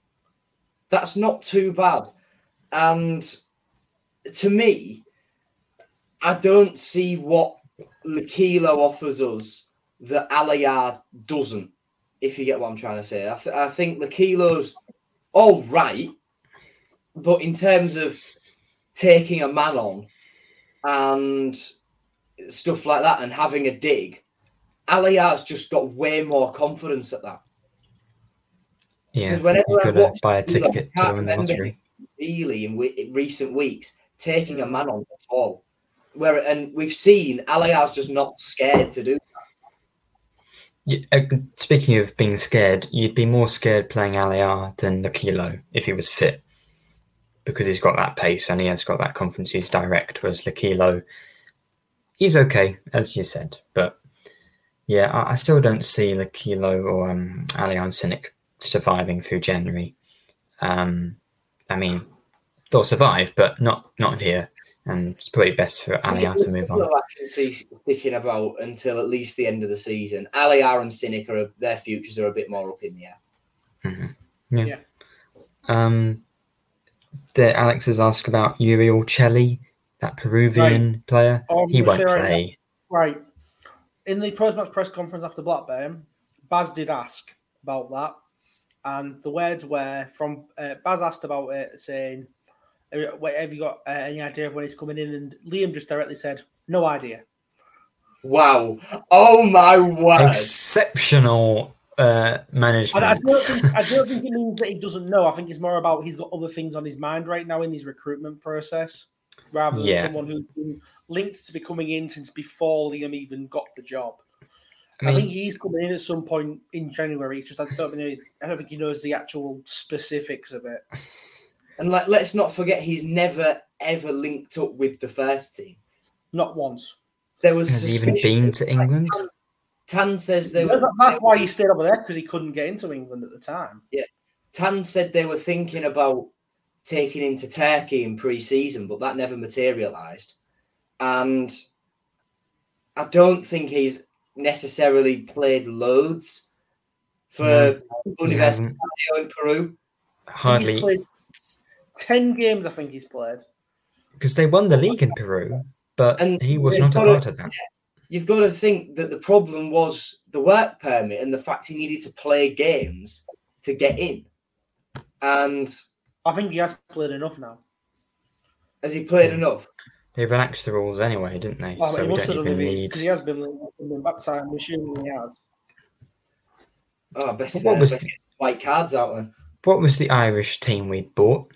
And to me, I don't see what Lakilo offers us that Alayar doesn't, if you get what I'm trying to say. I think Lakilo's all right, but in terms of taking a man on and stuff like that and having a dig, Alayar's just got way more confidence at that. Yeah, you could buy a ticket to win the lottery. Really, in recent weeks, taking a man on at all. And we've seen Alayar's just not scared to do that. Speaking of being scared, you'd be more scared playing Alayar than Lakilo if he was fit, because he's got that pace and he has got that confidence. He's direct, whereas Lakilo, he's okay, as you said. But yeah, I still don't see Lakilo or Alayar and Cynic surviving through January. I mean, they'll survive, but not here. And it's probably best for Alayar to move on. I can see sticking about until at least the end of the season. Alayar and Cynic, their futures are a bit more up in the air. Mm-hmm. Yeah. Alex has asked about Uriel Celli, that Peruvian player. He won't play. Right. In the post-match press conference after Blackburn, Baz did ask about that. And the words were from Baz asked about it, saying, have you got any idea of when he's coming in? And Liam just directly said, no idea. Wow. Oh, my word. Exceptional management. And I don't think it means that he doesn't know. I think it's more about he's got other things on his mind right now in his recruitment process, rather than someone who's been linked to be coming in since before Liam even got the job. I think he's coming in at some point in January. It's just I don't think he knows the actual specifics of it. And let's not forget, he's never ever linked up with the first team. Not once. Has he even been to England? Tan says that's why he stayed over there, because he couldn't get into England at the time. Yeah, Tan said they were thinking about taking him to Turkey in pre-season, but that never materialised. And I don't think he's necessarily played loads for Universitario in Peru. Hardly. He's played 10 games, I think he's played. Because they won the league in Peru, but he was not a part of that. You've got to think that the problem was the work permit and the fact he needed to play games to get in. And I think he has played enough now. Has he played enough? They relaxed the rules anyway, didn't they? So he must have done it because he has been backside. I'm assuming he has. Oh, best get white cards out then. What was the Irish team we bought?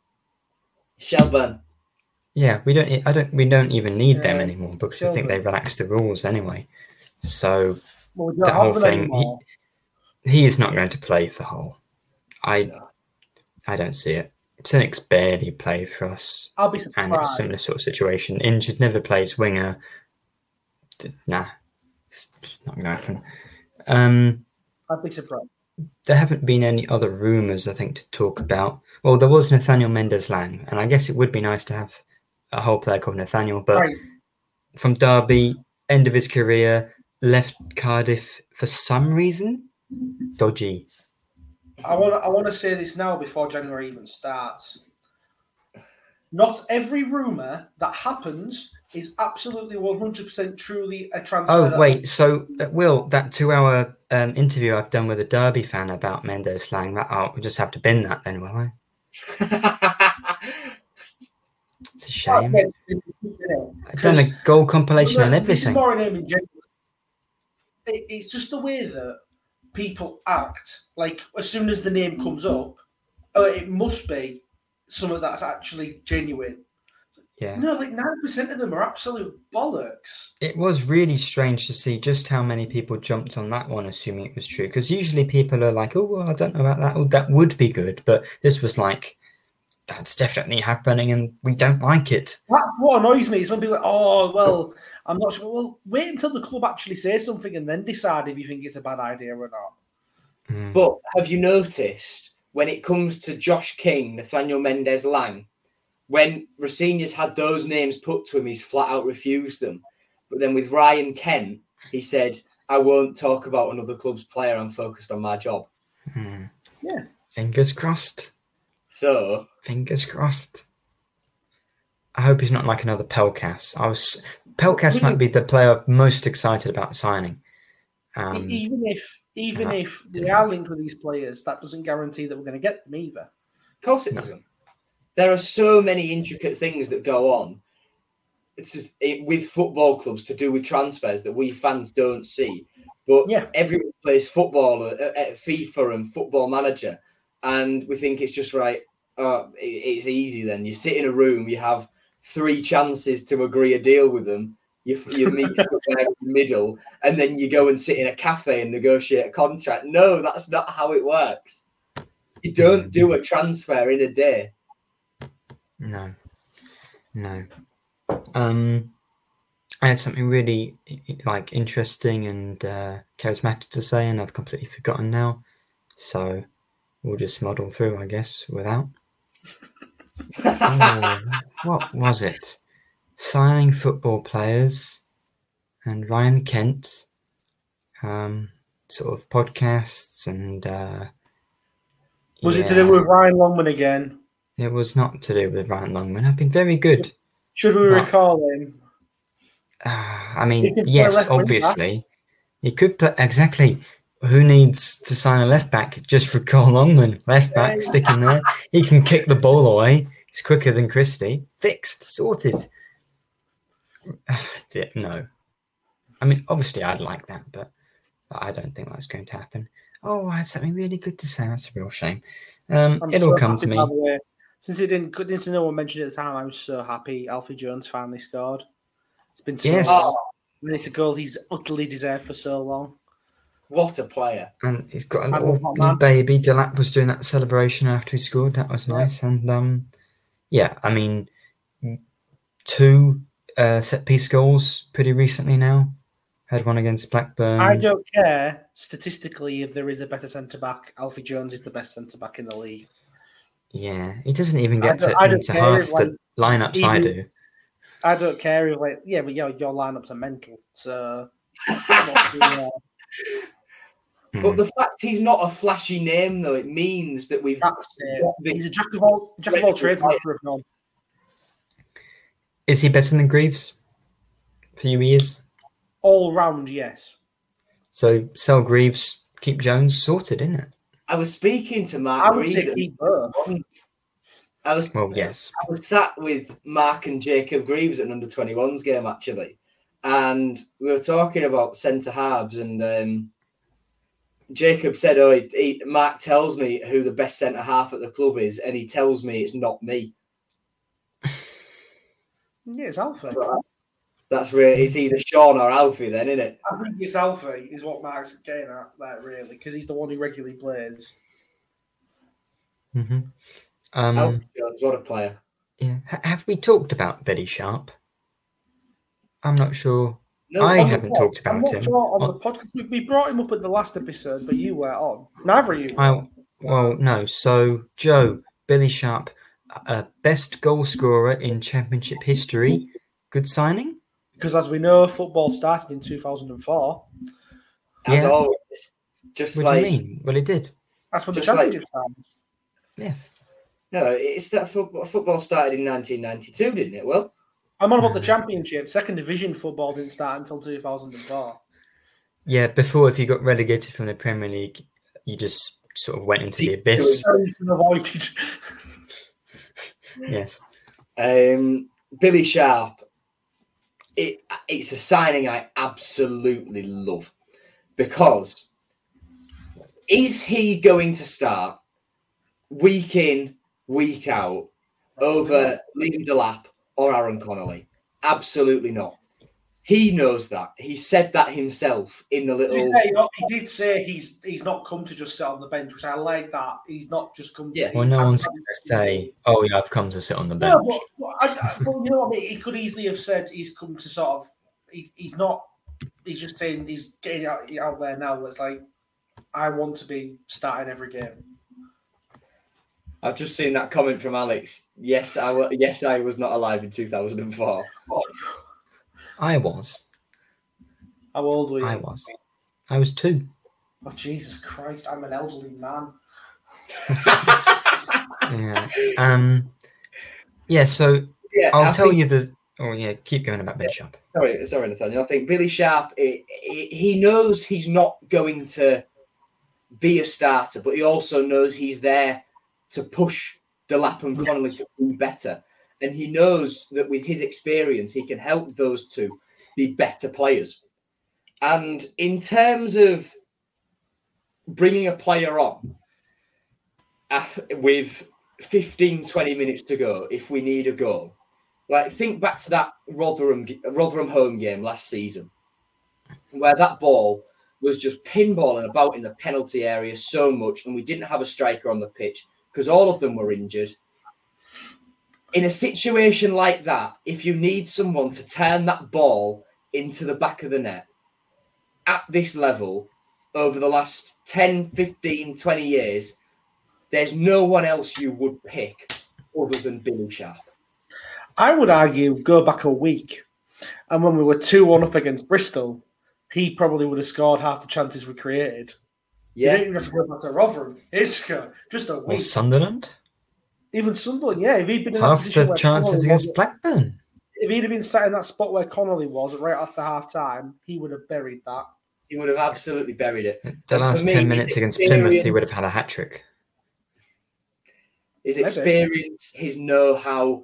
Shelburne. Yeah, we don't even need them anymore, because I think they relaxed the rules anyway. So the whole thing, he is not going to play for Hull. I don't see it. Cynic's barely played for us. I'll be surprised. And it's a similar sort of situation. Injured, never plays winger. Nah, it's not going to happen. I'd be surprised. There haven't been any other rumours, I think, to talk about. Well, there was Nathaniel Mendez-Lang, and I guess it would be nice to have a whole player called Nathaniel, but from Derby, end of his career, left Cardiff for some reason. Dodgy. I want to say this now before January even starts. Not every rumour that happens is absolutely 100% truly a transfer. Oh, wait. So, Will, that 2-hour interview I've done with a Derby fan about Mendez-Lang, I'll just have to bin that then, will I? It's a shame. I've done a goal compilation and everything. This is more an in general. It's just the way that people act. Like, as soon as the name comes up, it must be something that's actually genuine. Yeah. No, like 9% of them are absolute bollocks. It was really strange to see just how many people jumped on that one, assuming it was true. Because usually people are like, oh, well, I don't know about that. Oh, that would be good. But this was like that's definitely happening, and we don't like it. That's what annoys me is when people are like, oh, well, I'm not sure. Well, wait until the club actually says something and then decide if you think it's a bad idea or not. But have you noticed when it comes to Josh King, Nathaniel Mendez-Lang, when Rosenior's had those names put to him, he's flat out refused them. But then with Ryan Kent, he said, I won't talk about another club's player. I'm focused on my job. Yeah. Fingers crossed. So, Fingers crossed. I hope he's not like another Pelkas. Pelkas might be the player I'm most excited about signing. Even if they are linked with these players, that doesn't guarantee that we're going to get them either. of course it doesn't. There are so many intricate things that go on with football clubs to do with transfers that we fans don't see. But everyone plays football at FIFA and Football Manager, and we think it's just right. It's easy then. You sit in a room, you have 3 chances to agree a deal with them. You meet somewhere in the middle, and then you go and sit in a cafe and negotiate a contract. No, that's not how it works. You don't do a transfer in a day. No. I had something really interesting and charismatic to say, and I've completely forgotten now. So we'll just muddle through, I guess, without. What was it? Signing football players and Ryan Kent, sort of podcasts and. Was it to do with Ryan Longman again? It was not to do with Ryan Longman. I've been very good. Should we recall him? I mean, yes, obviously. He could play. Exactly. Who needs to sign a left back just for Cole Longman? Left back, stick him there. He can kick the ball away. He's quicker than Christie. Fixed, sorted. No. I mean, obviously I'd like that, but I don't think that's going to happen. Oh, I had something really good to say. That's a real shame. It'll come to me. Since no one mentioned it at the time, I was so happy Alfie Jones finally scored. It's been so long. And it's a goal he's utterly deserved for so long. What a player. And he's got a little baby. Delap was doing that celebration after he scored. That was nice. And I mean, 2 set-piece goals pretty recently now. Had one against Blackburn. I don't care statistically if there is a better centre-back. Alfie Jones is the best centre-back in the league. Yeah, he doesn't even get into half the lineups I do. I don't care if but your lineups are mental. So, but the fact he's not a flashy name, though, it means that we've. He's a jack of all trades. Is he better than Greaves? For you, he is. All round, yes. So sell Greaves, keep Jones, sorted, isn't it? I was speaking to Mark Greaves. I was sat with Mark and Jacob Greaves at an under-21s game, actually. And we were talking about centre-halves, and Jacob said, Mark tells me who the best centre-half at the club is, and he tells me it's not me. Yeah, it's Alfie. That's really, it's either Sean or Alfie then, isn't it? I think it's Alfie is what Mark's getting at there, really, because he's the one who regularly plays. Mm-hmm. Alfie Jones, what a player. Yeah. Have we talked about Billy Sharp? I'm not sure. No, I haven't talked about him. I'm not sure on the podcast. We brought him up at the last episode, but you were on. Neither of you. Well, no. So, Joe, Billy Sharp, best goal scorer in Championship history. Good signing? Because as we know, football started in 2004. As always. What do you mean? Well, it did. That's when the Championship started. Yeah. No, it's that football started in 1992, didn't it? Well, I'm on about the Championship. Second Division football didn't start until 2004. Yeah, before, if you got relegated from the Premier League, you just sort of went into the abyss. Yes. Billy Sharp. It's a signing I absolutely love, because is he going to start week in, week out over Liam Delap or Aaron Connolly? Absolutely not. He knows that. He said that himself in the little. He did say he's not come to just sit on the bench, which I like that. He's not just come to. Well, no one's going to say, "Oh, yeah, I've come to sit on the bench." No, but you know what I mean. He could easily have said he's come to sort of. He's not. He's just saying he's getting out there now. That's like, I want to be starting every game. I've just seen that comment from Alex. Yes, I was not alive in 2004. I was. How old were you? I was 2. Oh, Jesus Christ! I'm an elderly man. Yeah. So I'll tell you the. Oh yeah, keep going about Billy Sharp. Sorry, Nathaniel. I think Billy Sharp. He knows he's not going to be a starter, but he also knows he's there to push Delap and Connolly to be better. And he knows that with his experience, he can help those two be better players. And in terms of bringing a player on with 15, 20 minutes to go, if we need a goal, like think back to that Rotherham home game last season, where that ball was just pinballing about in the penalty area so much, and we didn't have a striker on the pitch because all of them were injured. In a situation like that, if you need someone to turn that ball into the back of the net at this level over the last 10, 15, 20 years, there's no one else you would pick other than Billy Sharp. I would argue go back a week, and when we were 2-1 up against Bristol, he probably would have scored half the chances we created. Yeah. You don't even have to go back to Rotherham. It's just a week. Or Sunderland? Even Sunderland, yeah. If he'd been in half that position the chances against Blackburn. If he'd have been sat in that spot where Connolly was right after half time, he would have buried that. He would have absolutely buried it. The last 10 minutes against Plymouth, he would have had a hat-trick. His experience, his know-how,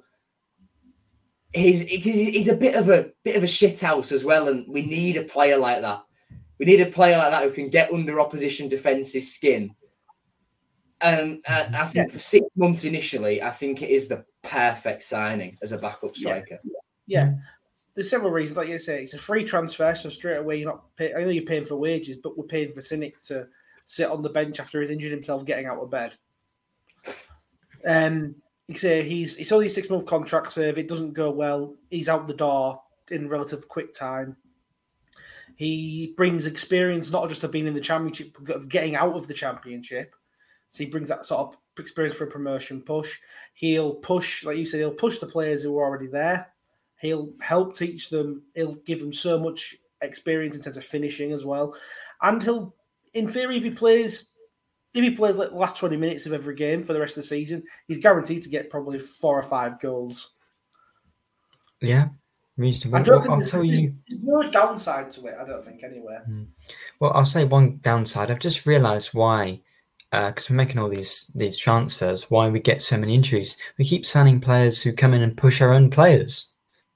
he's a bit of a shithouse as well, and we need a player like that. We need a player like that who can get under opposition defence's skin. And I think for 6 months initially, I think it is the perfect signing as a backup striker. Yeah. There's several reasons. Like you say, it's a free transfer, so straight away you're not paying. I know you're paying for wages, but we're paying for Cynic to sit on the bench after he's injured himself getting out of bed. You say it's only a 6-month contract, so if it doesn't go well, he's out the door in relative quick time. He brings experience not just of being in the championship, but of getting out of the championship. So he brings that sort of experience for a promotion push. He'll push, like you said, he'll push the players who are already there. He'll help teach them. He'll give them so much experience in terms of finishing as well. And he'll, in theory, if he plays like the last 20 minutes of every game for the rest of the season, he's guaranteed to get probably 4 or 5 goals. Yeah, reasonable. I don't think there's no downside to it, I don't think, anywhere. Well, I'll say one downside. I've just realised why, because we're making all these transfers, why we get so many injuries. We keep signing players who come in and push our own players.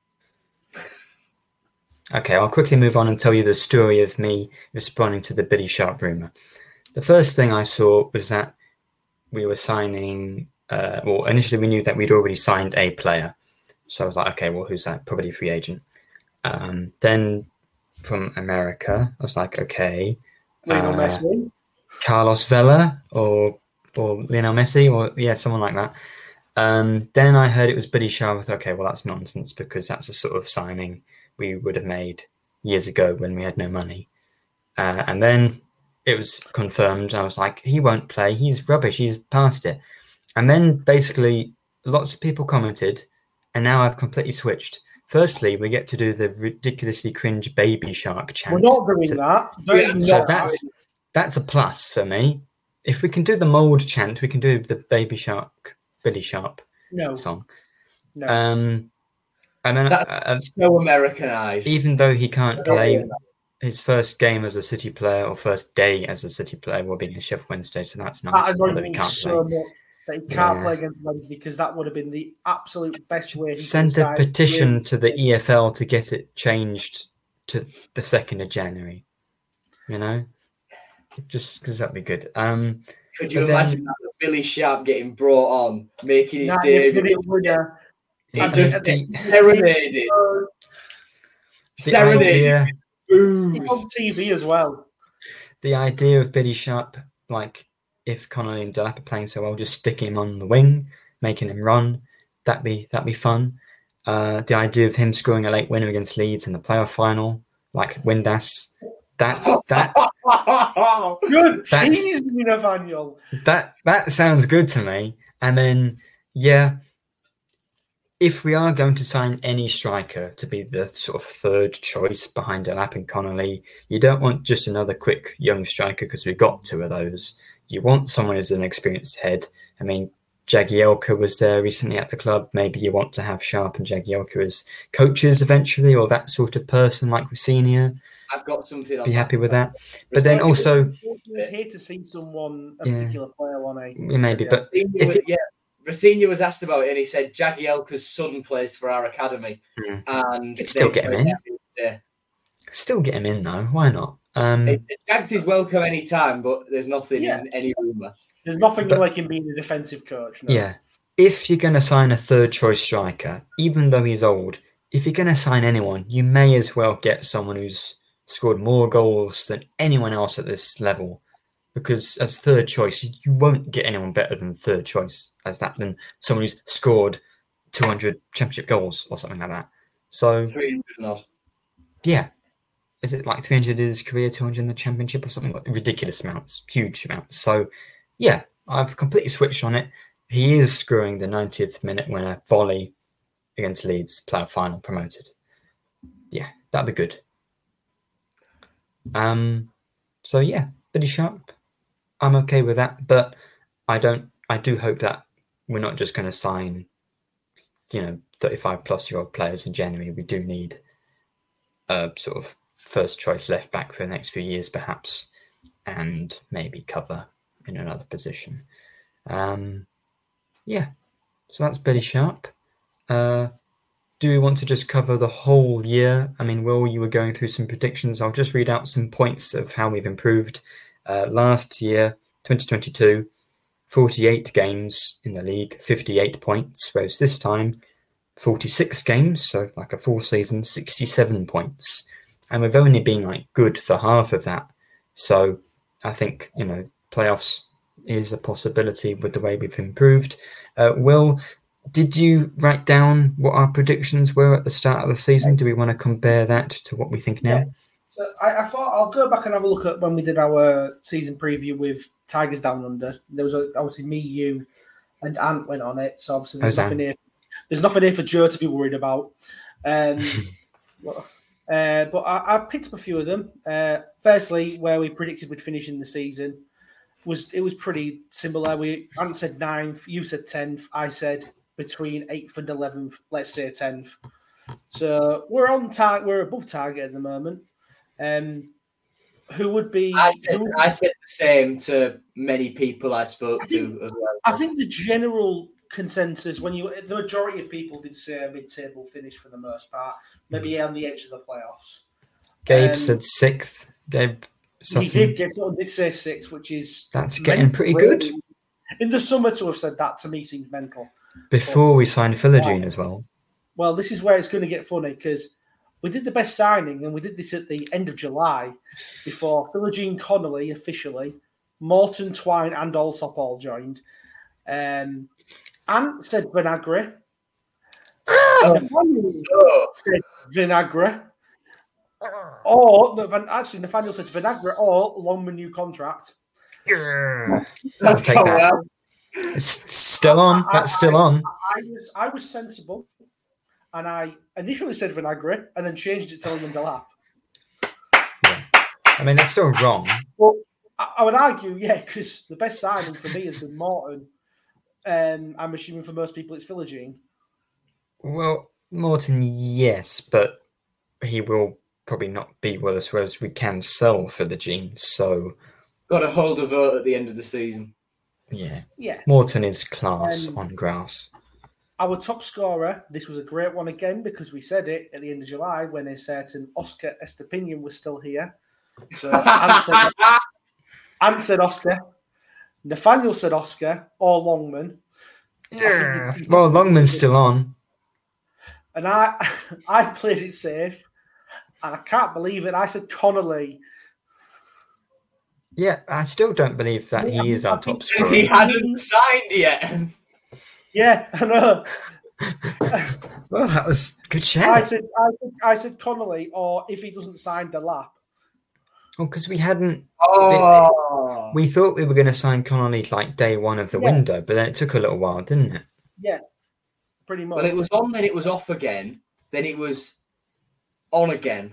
Okay, I'll quickly move on and tell you the story of me responding to the Billy Sharp rumour. The first thing I saw was that we were signing, initially we knew that we'd already signed a player. So I was like, okay, well, who's that? Probably a free agent. Then from America, I was like, okay. Lionel Messi? Carlos Vela or Lionel Messi or, someone like that. Then I heard it was Billy Sharp. Okay, well, that's nonsense because that's a sort of signing we would have made years ago when we had no money. And then it was confirmed. I was like, he won't play. He's rubbish. He's past it. And then basically lots of people commented, and now I've completely switched. Firstly, we get to do the ridiculously cringe Baby Shark chant. We're not doing that. So that's a plus for me. If we can do the mold chant, we can do the Baby Shark, Billy Sharp song. No. And then that's so Americanized. Even though he can't play his first game as a City player or first day as a City player will be against Sheffield Wednesday, so that's nice. That he can't so play. Much that he can't play against Wednesday because that would have been the absolute best way. Send a petition to the EFL to get it changed to the 2nd of January. You know, just because that'd be good. Could you imagine that Billy Sharp getting brought on, making his debut? And just serenaded. Serenade. It's on TV as well. The idea of Billy Sharp, like if Connolly and Delap are playing so well, just sticking him on the wing, making him run, that'd be fun. The idea of him scoring a late winner against Leeds in the playoff final, like Windass, that. Good tease, Nathaniel. That sounds good to me. And then, yeah, if we are going to sign any striker to be the sort of third choice behind Delap and Connolly, you don't want just another quick young striker because we've got two of those. You want someone who's an experienced head. I mean, Jagielka was there recently at the club. Maybe you want to have Sharp and Jagielka as coaches eventually, or that sort of person like Rossignol. I've got something on Be happy with that. But then also... It's here to see someone, a particular player on a... Maybe, but... Rossignol was asked about it and he said Jagielka's son plays for our academy. And still get him in. Still get him in though. Why not? Jags is welcome any time, but there's nothing in any rumour. There's nothing like him being a defensive coach. No. Yeah. If you're going to sign a third choice striker, even though he's old, if you're going to sign anyone, you may as well get someone who's scored more goals than anyone else at this level. Because as third choice, you won't get anyone better than third choice than someone who's scored 200 championship goals or something like that. So 300 not. Yeah. Is it like 300 in his career, 200 in the championship or something? Like ridiculous amounts, huge amounts. So yeah, I've completely switched on it. He is scoring the 90th minute winner volley against Leeds, playoff final, promoted. Yeah, that'd be good. So yeah, Billy Sharp. I'm okay with that, but I do hope that we're not just going to sign, 35 plus year old players in January. We do need a sort of first choice left back for the next few years, perhaps, and maybe cover in another position. Yeah, so that's Billy Sharp. Do we want to just cover the whole year? I mean, Will, you were going through some predictions. I'll just read out some points of how we've improved. Last year, 2022, 48 games in the league, 58 points, whereas this time, 46 games, so like a full season, 67 points. And we've only been good for half of that. So I think, playoffs is a possibility with the way we've improved. Will, did you write down what our predictions were at the start of the season? Do we want to compare that to what we think now? Yeah. So I thought I'll go back and have a look at when we did our season preview with Tigers Down Under. There was obviously me, you, and Ant went on it. So obviously there's nothing here for Joe to be worried about. But I picked up a few of them. Firstly, where we predicted we'd finish in the season was pretty similar. Ant said 9th, you said 10th, I said between 8th and 11th. Let's say 10th. So we're on target. We're above target at the moment. Who would be? I said the same to many people I spoke to as well. I think the general consensus, the majority of people did say a mid-table finish for the most part, maybe on the edge of the playoffs. Gabe said 6th. Gabe did say 6th, which is getting pretty good. In the summer, to have said that to me seems mental. Before we signed Philogene as well. Well, this is where it's going to get funny because we did the best signing, and we did this at the end of July before Philogene Connolly officially, Morton, Twine, and Allsop all joined. Ant said Vinagre. Nathaniel said Vinagre. Nathaniel said Vinagre or Longman new contract. Let's take that. It's still on. That's still on. I was sensible. And I initially said Vinagre and then changed it to Longman Delap. Yeah. I mean, that's still wrong. Well, I would argue, because the best signing for me has been Morton. I'm assuming for most people it's Philogene. Well, Morton, yes, but he will probably not be with us, whereas we can sell Philogene, so... Got to hold a vote at the end of the season. Yeah. Morton is class on grass. Our top scorer, this was a great one again because we said it at the end of July when a certain Oscar Estepinian was still here. So Ant said Oscar. Nathaniel said Oscar or Longman. Yeah. Well, Longman's still on. And I played it safe. And I can't believe it. I said Connolly. Yeah, I still don't believe that he is our top scorer. He hadn't signed yet. Yeah, I know. Well, that was a good shout. I said Connolly, or if he doesn't sign Delap. Oh, because we hadn't. Oh, We thought we were going to sign Connolly like day one of the window, but then it took a little while, didn't it? Yeah, pretty much. well, it was on, then it was off again, then it was on again.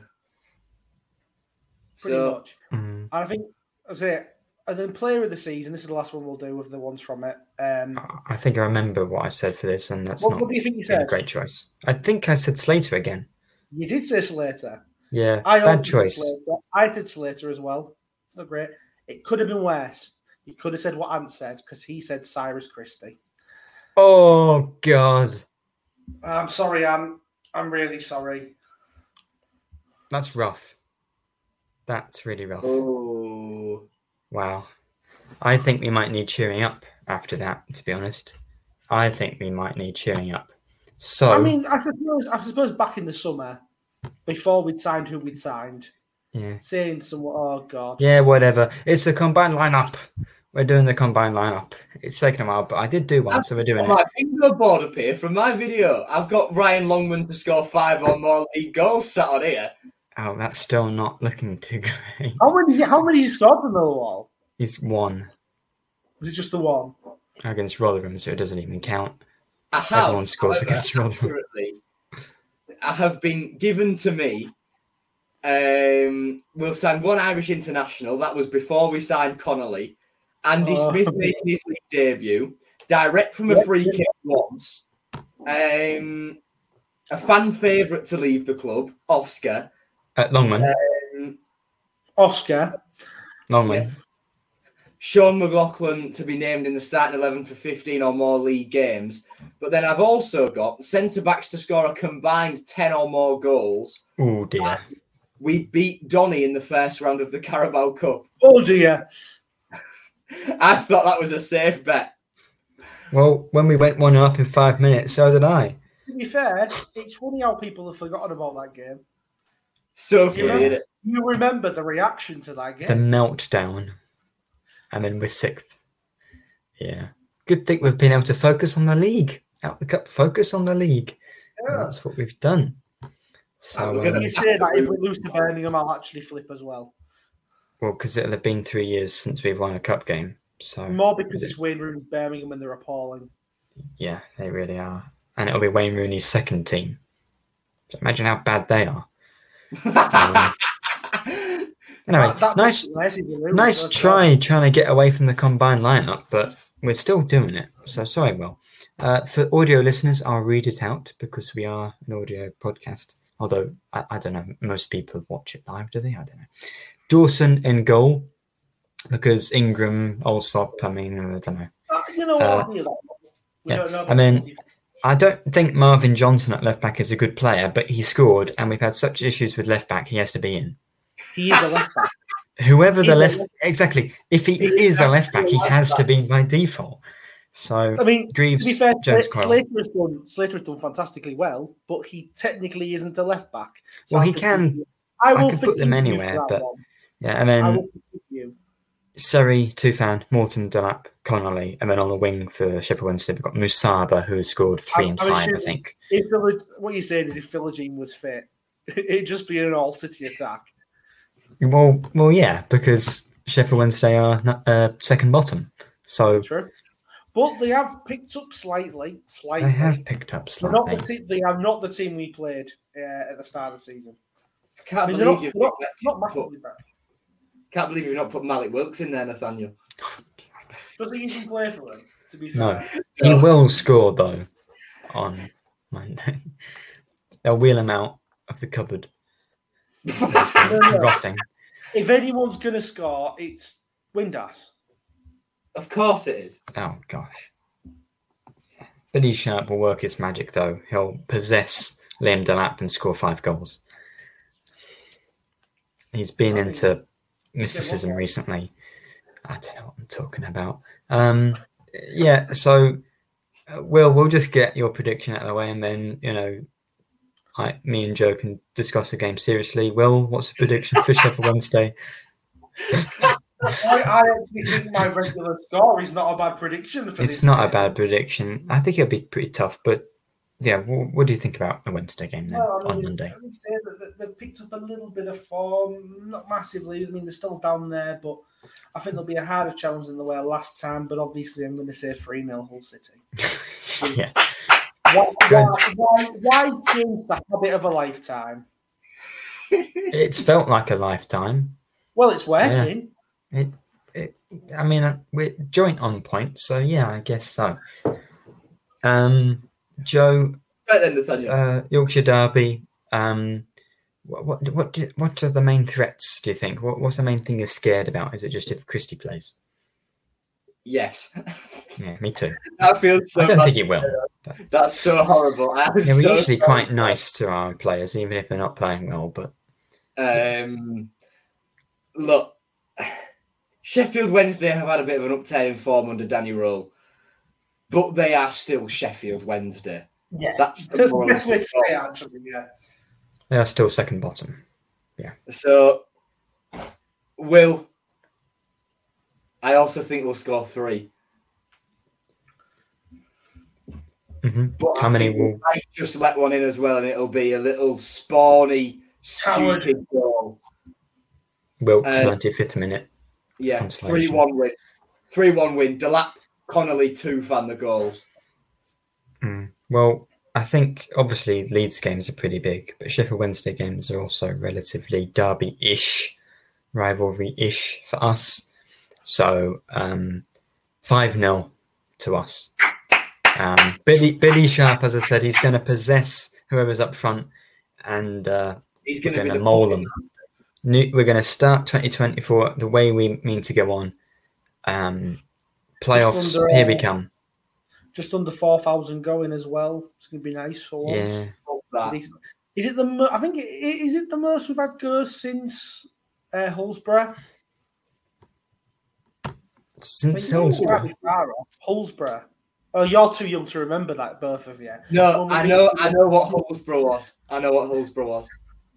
pretty So, much. And I think that's it. And then player of the season. This is the last one we'll do with the ones from it. I think I remember what I said for this, and that's what not do you think you been a said? great choice. I think I said Slater again. You did say Slater. Yeah, I bad also choice. said Slater. I said Slater as well. It's not great. It could have been worse. You could have said what Ant said because he said Cyrus Christie. Oh, God. I'm sorry, Ant. I'm really sorry. That's rough. That's really rough. oh, Wow. I think we might need cheering up after that, to be honest. I think we might need cheering up. So, I mean, I suppose back in the summer, before we'd signed who we'd signed, yeah. saying someone, oh God. Yeah, whatever. It's a combined lineup. We're doing the combined lineup. It's taken a while, but I did do one, so we're doing on it. my bingo board up here from my video, I've got Ryan Longman to score 5 or more league goals sat on here. Oh, that's still not looking too great. How many he scored for Millwall? He's won Was it just the one? against Rotherham, so it doesn't even count. I have, Everyone scores however, against Rotherham. accurately, I have been given to me. We'll sign one Irish international. That was before we signed Connolly. Andy Smith made his league debut, direct from a free kick once. A fan favourite to leave the club, Oscar. Longman. Oscar. Longman. Yeah. Sean McLaughlin to be named in the starting 11 for 15 or more league games. But then I've also got centre-backs to score a combined 10 or more goals. Oh, dear. We beat Donny in the first round of the Carabao Cup. Oh dear. I thought that was a safe bet. Well, when we went 1-up in 5 minutes, so did I. To be fair, it's funny how people have forgotten about that game. So funny, You remember the reaction to that game? The meltdown. And then we're 6th. Yeah. Good thing we've been able to focus on the league. Out the cup, focus on the league. Yeah. And that's what we've done. So, You say that if we lose to Birmingham, I'll actually flip as well. well, because it'll have been 3 years since we've won a cup game. So More because it's Wayne Rooney, Birmingham, and they're appalling. yeah, they really are. And it'll be Wayne Rooney's second team. So imagine how bad they are. Anyway, nice trying to get away from the combined lineup, but we're still doing it. So sorry, Will. For audio listeners, I'll read it out because we are an audio podcast. Although, I don't know, most people watch it live, do they? I don't know. Dawson in goal because Ingram, Allsop, I mean, I don't know. You know what? Yeah. I mean, I don't think Marvin Johnson at left back is a good player, but he scored, and we've had such issues with left back, he has to be in. He is a left back. Whoever the left, exactly. If he is a left back, he has to be by default. So, I mean, Greaves, to be fair, James Slater has done fantastically well, but he technically isn't a left back. So well, he can. I can put them anywhere, but yeah, and then Surrey, Tufan, Morton, Delap, Connolly, and then on the wing for Sheffield Wednesday, we've got Musaba, who scored 3 and 5, I think. What you're saying is if Philogene was fit, it'd just be an all-city attack. Well, yeah, because Sheffield Wednesday are second bottom. So true. But they have picked up slightly. They have picked up slightly. They are not the team we played at the start of the season. Can't believe you've not put Malik Wilkes in there, Nathaniel. Does he even play for them? To be fair, no. He will score though on Monday. They'll wheel him out of the cupboard. Rotting. If anyone's going to score, it's Windass. Of course it is. Oh, gosh. Billy Sharp will work his magic, though. He'll possess Liam Delap and score 5 goals. He's been into mysticism recently. I don't know what I'm talking about. Yeah, so we'll just get your prediction out of the way, and then, me and Joe can discuss the game seriously. Will, what's the prediction for Sheffield Wednesday? I actually think my regular score is not a bad prediction. It's not a bad prediction. I think it'll be pretty tough, but yeah, what do you think about the Wednesday game then on Monday? They've picked up a little bit of form, not massively. I mean, they're still down there, but I think there'll be a harder challenge than they were last time. But obviously, I'm going to say 3-0 Hull City. Yeah. Why change the habit of a lifetime? It's felt like a lifetime. Well, it's working. Yeah. I mean, we're joint on point, so yeah, I guess so. Joe, Yorkshire Derby. What are the main threats? Do you think? What's the main thing you're scared about? Is it just if Christie plays? Yes. Yeah, me too. That feels so. I don't think it will. But... That's so horrible. We're usually quite nice to our players, even if they're not playing well. But look, Sheffield Wednesday have had a bit of an upturn in form under Danny Rowe, but they are still Sheffield Wednesday. Yeah, that's the best way to say it, actually. Yeah, they are still second bottom. Yeah. So, Will, I also think we'll score 3. Mm-hmm. But how many will? I just let one in as well, and it'll be a little spawny, stupid goal. Wilkes, 95th minute. Yeah, 3-1 win. 3-1 win. Delap, Connolly, 2 fan the goals. Well, I think obviously Leeds games are pretty big, but Sheffield Wednesday games are also relatively derby-ish, rivalry-ish for us. So 5-0 to us. Billy Sharp, as I said, he's going to possess whoever's up front, and he's going to maul them. We're going to start 2024 the way we mean to go on. Playoffs, here we come. Just under 4,000 going as well. It's going to be nice for once. Yeah. Is it the? I think is it the most we've had goes since Hillsborough? Since Hillsborough. Hillsborough. Oh, you're too young to remember that, both of you. No, I know what Hillsborough was. I know what Hillsborough was.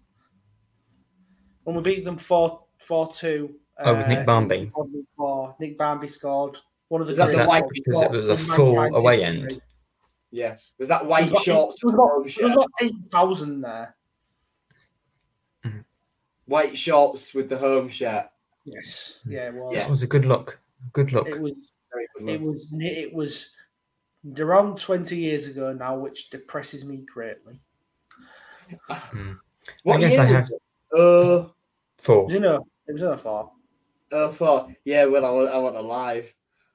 When we beat them 4-2. With Nick Barmby. Nick Barmby scored. One of the because it was a full away end. Yeah. Was that white shorts? There was about 8,000 there. Mm-hmm. White shorts with the home shirt. Yes. Yeah, it was. Yeah. It was a good look. Good look. It was very good look. It was around 20 years ago now, which depresses me greatly. What I guess I have 4. It was a 4. 4. Yeah, well, I want a live.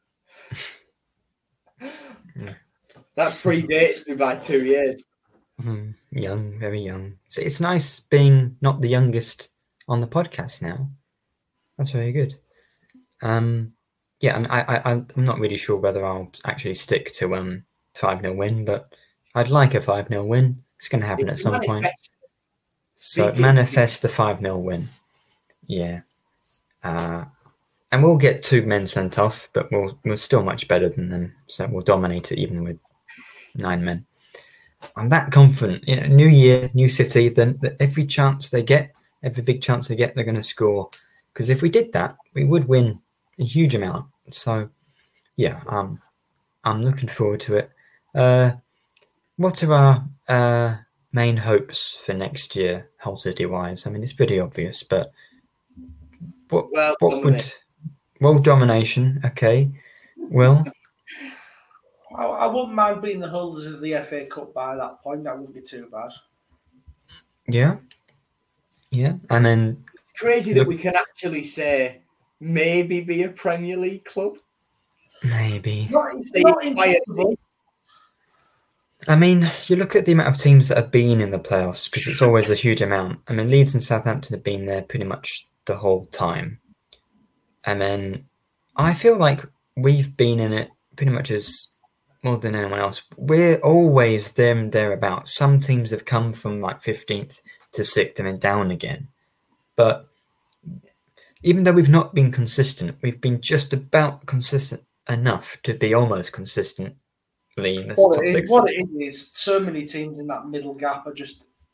Yeah. That predates me by 2 years. Young, very young. So it's nice being not the youngest on the podcast now. That's very good. Yeah, I'm not really sure whether I'll actually stick to 5-0 win, but I'd like a 5-0 win. It's going to happen at some point. So manifest the 5-0 win. Yeah. And we'll get 2 men sent off, but we're still much better than them. So we'll dominate it even with 9 men. I'm that confident. New year, new city, then every big chance they get, they're going to score. Because if we did that, we would win a huge amount. So, yeah, I'm looking forward to it. What are our main hopes for next year, Hull City-wise? I mean, it's pretty obvious, but what would domination? Okay, well, I wouldn't mind being the holders of the FA Cup by that point. That wouldn't be too bad. Yeah, and then it's crazy that we can actually say maybe be a Premier League club. Maybe. It's not impossible. I mean, you look at the amount of teams that have been in the playoffs, because it's always a huge amount. I mean, Leeds and Southampton have been there pretty much the whole time. And then I feel like we've been in it pretty much as more than anyone else. We're always there and thereabouts. Some teams have come from like 15th to 6th and then down again. But even though we've not been consistent, we've been just about consistent enough to be almost consistently in the top 6. What it is so many teams in that middle gap are just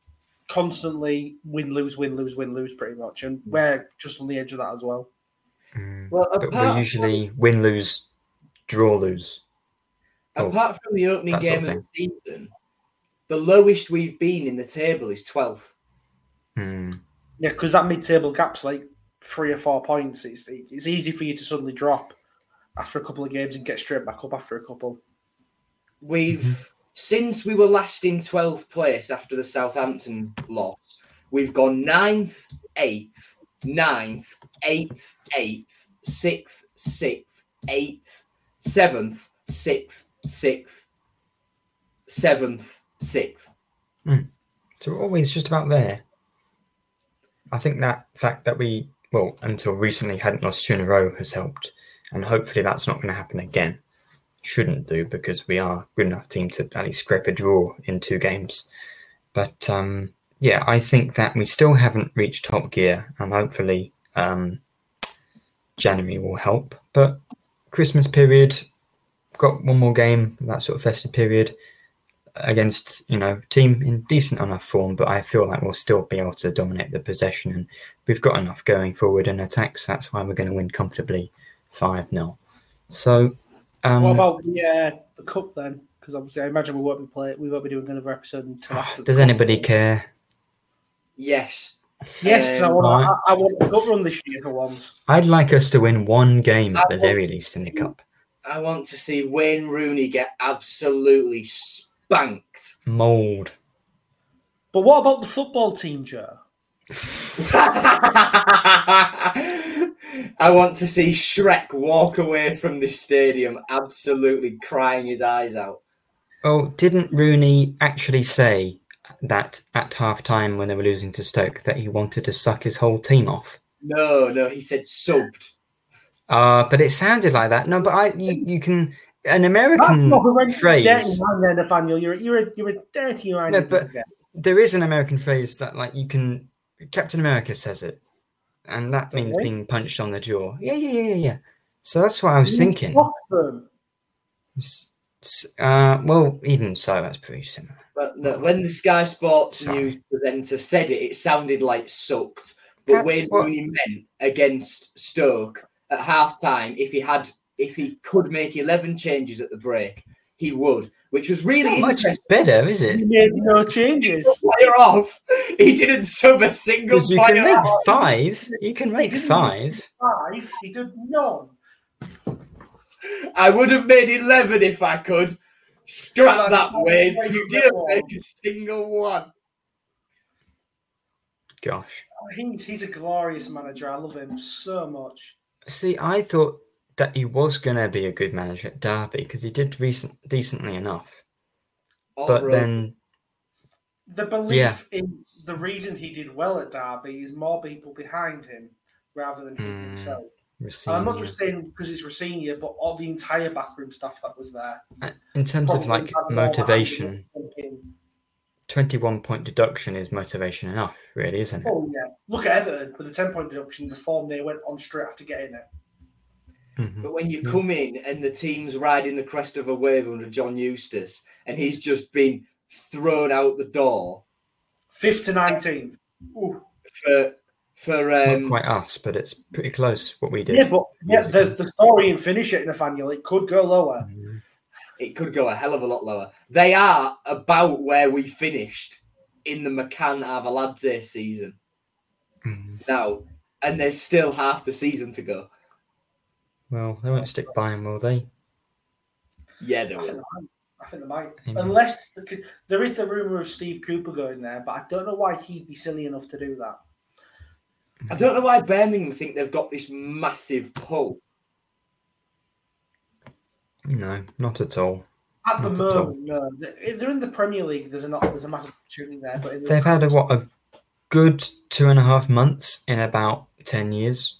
constantly win, lose, pretty much. And we're just on the edge of that as well. Well, But we usually win, lose, draw, lose. Apart from the opening that sort game of of the season, the lowest we've been in the table is 12th. Yeah, because that mid-table gap's like 3 or 4 points. It's easy for you to suddenly drop after a couple of games and get straight back up after a couple. We've since we were last in 12th place after the Southampton loss, we've gone 9th, 8th, 9th, 8th, 8th, 6th, 6th, 8th, 7th, 6th, 6th, 7th, 6th. So we're always just about there. I think that fact that we, until recently, hadn't lost 2 in a row has helped. And hopefully that's not going to happen again. Shouldn't do, because we are a good enough team to at least scrape a draw in 2 games. But I think that we still haven't reached top gear, and hopefully January will help. But Christmas period, got 1 more game, that sort of festive period, against team in decent enough form, but I feel like we'll still be able to dominate the possession, and we've got enough going forward in attacks. That's why we're going to win comfortably 5-0. So what about the cup then? Because obviously I imagine we won't be doing another episode until after. Does anybody care? Yes, because I want a cup run this year for once. I'd like us to win 1 game at the very least in the cup. I want to see Wayne Rooney get absolutely spanked. Mould. But what about the football team, Joe? I want to see Shrek walk away from this stadium absolutely crying his eyes out. Oh, didn't Rooney actually say that at half-time when they were losing to Stoke that he wanted to suck his whole team off? No, he said subbed. But it sounded like that. No, but you can... An American phrase... Dirty man there, Nathaniel. You're a dirty man. No, but there is an American phrase that you can... Captain America says it. And that means being punched on the jaw. Yeah. So that's what I was thinking. Even so, that's pretty similar. But no, when the Sky Sports news presenter said it sounded like sucked. But Wayne Rooney meant against Stoke at half-time, if he could make 11 changes at the break, he would, which was really much better, is it? He made no changes. Player off. He didn't sub a single player. You can make 5. You can make 5. He did none. I would have made 11 if I could. Scrap that, Wayne. You didn't make a single one. Gosh. He's a glorious manager. I love him so much. See, I thought that he was going to be a good manager at Derby because he did decently enough. Then... The belief in the reason he did well at Derby is more people behind him rather than him himself. And I'm not just saying because it's Rossini, but all the entire backroom staff that was there. In terms of motivation, 21-point deduction is motivation enough, really, isn't it? Oh, yeah. Look at Everton with the 10-point deduction, the form they went on straight after getting it. Mm-hmm. But when you come in and the team's riding the crest of a wave under John Eustace and he's just been thrown out the door. 5th to 19th. Ooh. It's not quite us, but it's pretty close what we did. Yeah, but the story and finish it, Nathaniel, it could go lower. Mm-hmm. It could go a hell of a lot lower. They are about where we finished in the McCann Arveladze season. Now, and there's still half the season to go. Well, they won't stick by him, will they? Yeah, they will. I think they might. Unless there is the rumour of Steve Cooper going there, but I don't know why he'd be silly enough to do that. I don't know why Birmingham think they've got this massive pull. No, not at all. At the moment, no. If they're in the Premier League, there's a massive opportunity there. But they've had a good 2.5 months in about 10 years.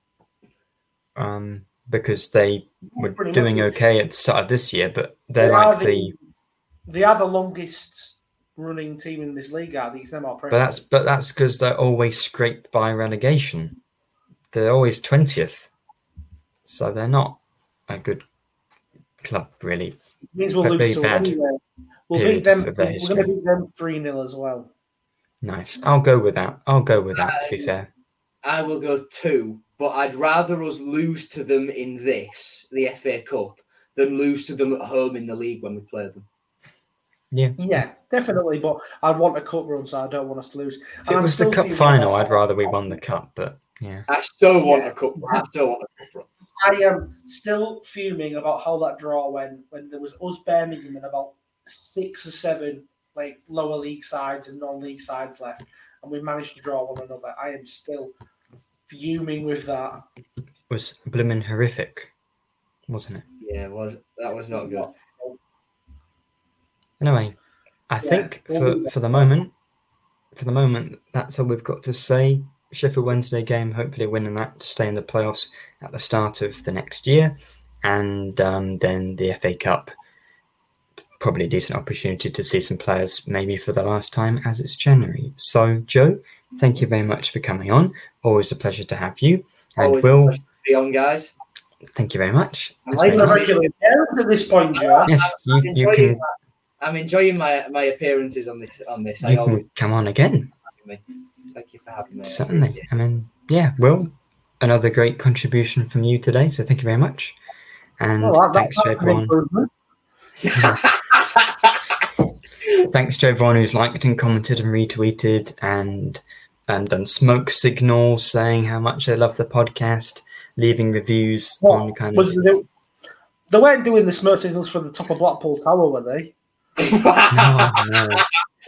Because they were doing okay at the start of this year, but they are the longest running team in this league. They're not but that's because they're always scraped by relegation. They're always 20th, so they're not a good club, really. It means we'll lose to them anyway. We'll beat them. We're going to beat them 3-0 as well. Nice. I'll go with that. To be fair. I will go 2, but I'd rather us lose to them in the FA Cup, than lose to them at home in the league when we play them. Yeah, definitely. But I'd want a cup run, so I don't want us to lose. If it was the cup final, I'd rather we won the cup, but yeah. I still want a cup run. I am still fuming about how that draw went when there was us Birmingham and about 6 or 7 like lower league sides and non-league sides left, and we managed to draw one another. I am still fuming with that. It was blooming horrific, wasn't it? Yeah, that was not good. Anyway, I think for the moment, that's all we've got to say. Sheffield Wednesday game, hopefully winning that to stay in the playoffs at the start of the next year, and then the FA Cup. Probably a decent opportunity to see some players maybe for the last time, as it's January. So, Joe, thank you very much for coming on. Always a pleasure to have you. And always Will, a pleasure to be on, guys. Thank you very much. I'm a regular appearance at this point, Joe. Yes, you can. I'm enjoying my appearances on this. You can come on again. Thank you for having me. Certainly. I mean, yeah, Will, another great contribution from you today. So thank you very much. And thanks to everyone. Thanks to everyone who's liked and commented and retweeted and done smoke signals saying how much they love the podcast, leaving reviews on kind of. They weren't doing the smoke signals from the top of Blackpool Tower, were they? No.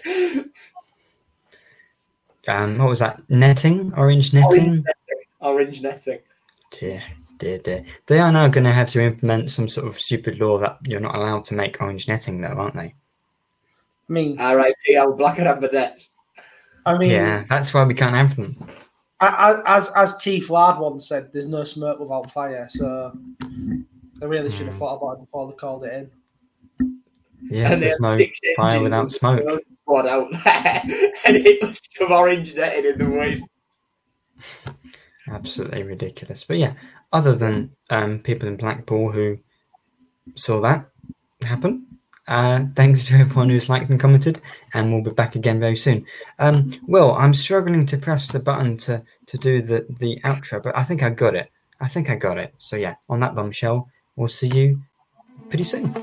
What was that? Netting? Orange netting? Orange netting. Dear. They are now going to have to implement some sort of stupid law that you're not allowed to make orange netting, though, aren't they? I mean, RIPL Black and Amber nets. I mean, yeah, that's why we can't have them. As Keith Laird once said, there's no smoke without fire. So they really should have thought about it before they called it in. Yeah, there's no fire without smoke. Squad out there, and it was some orange netting in the way. Absolutely ridiculous. But yeah, other than people in Blackpool who saw that happen, thanks to everyone who's liked and commented, and we'll be back again very soon. Will, I'm struggling to press the button to do the outro, but I think I got it. So yeah, on that bombshell, we'll see you pretty soon.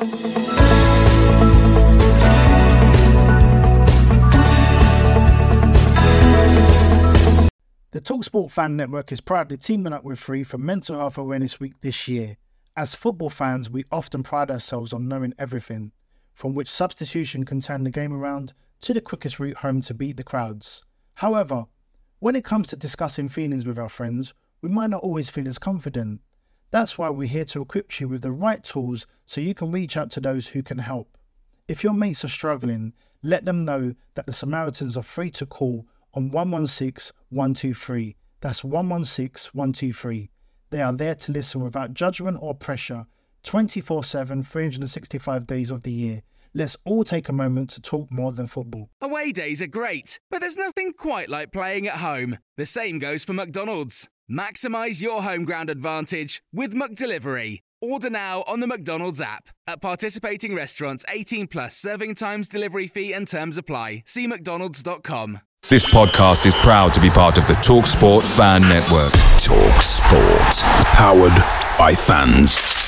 The TalkSport Fan Network is proudly teaming up with Free for Mental Health Awareness Week this year. As football fans, we often pride ourselves on knowing everything, from which substitution can turn the game around to the quickest route home to beat the crowds. However, when it comes to discussing feelings with our friends, we might not always feel as confident. That's why we're here to equip you with the right tools so you can reach out to those who can help. If your mates are struggling, let them know that the Samaritans are free to call on 116 123. That's 116 123. They are there to listen without judgment or pressure, 24/7, 365 days of the year. Let's all take a moment to talk more than football. Away days are great, but there's nothing quite like playing at home. The same goes for McDonald's. Maximise your home ground advantage with McDelivery. Order now on the McDonald's app. At participating restaurants, 18 plus, serving times, delivery fee and terms apply. See mcdonalds.com. This podcast is proud to be part of the TalkSport Fan Network. TalkSport. Powered by fans.